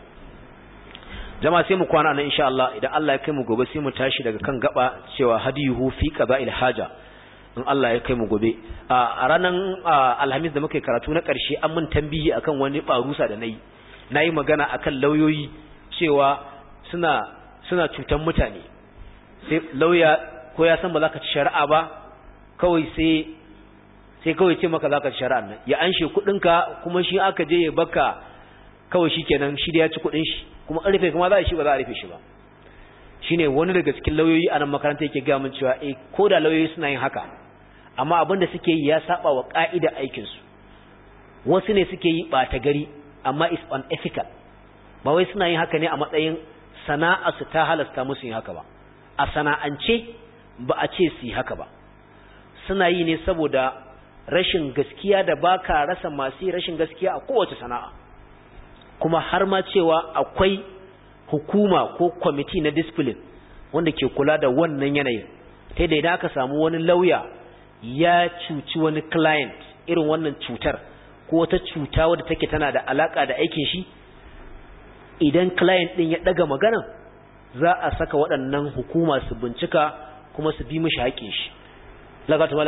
Speaker 1: Jama'a sai mu kwana nan insha Allah, idan Allah ya kai mu gobe sai mu tashi daga kan gaba cewa hadiyuhu fi qada'il haja, in Allah ya kai mu gobe. A ranar Alhamis da muka yi karatu na ƙarshe an mun tambayi akan wani barusa da nayi magana akan lauyoyi cewa suna cutan mutane. Sai lauya ko ya san ba za ka ci shari'a ba, kawai sai kawai ce maka za ka ci shari'an nan, ya anshe kuɗinka, kuma shi aka je ya baka kawai shikenan, shi da ya ci kuɗin shi, kuma an rufe kuma za a shi ba za a rufe shi ba. Shine wani daga cikin lauyoyi a nan makaranta yake ga mun cewa ko da lauyoyi suna yin haka, amma abin da suke yi ya saba wa ka'ida aikin su. Wasu ne suke yi ɓata gari, amma is unethical. Ba wai suna yin haka ne a matsayin sana'a su ta halasta musu yin haka ba. A sana'ance ba a ce su yi haka ba. Suna yi ne saboda rashin gaskiya da baka rasa masu rashin gaskiya a kowace sana'a. Kuma har ma cewa akwai hukuma ko kwamiti na discipline wanda ke kula da wannan yanayin. Ta da idan aka samu wani lauya ya cuci wani client irin wannan cutar, ko wata cuta wadda take tana da alaka da aikin shi, idan client din ya daga magana, za a saka waɗannan hukuma su bincika kuma su bi mishi haƙin shi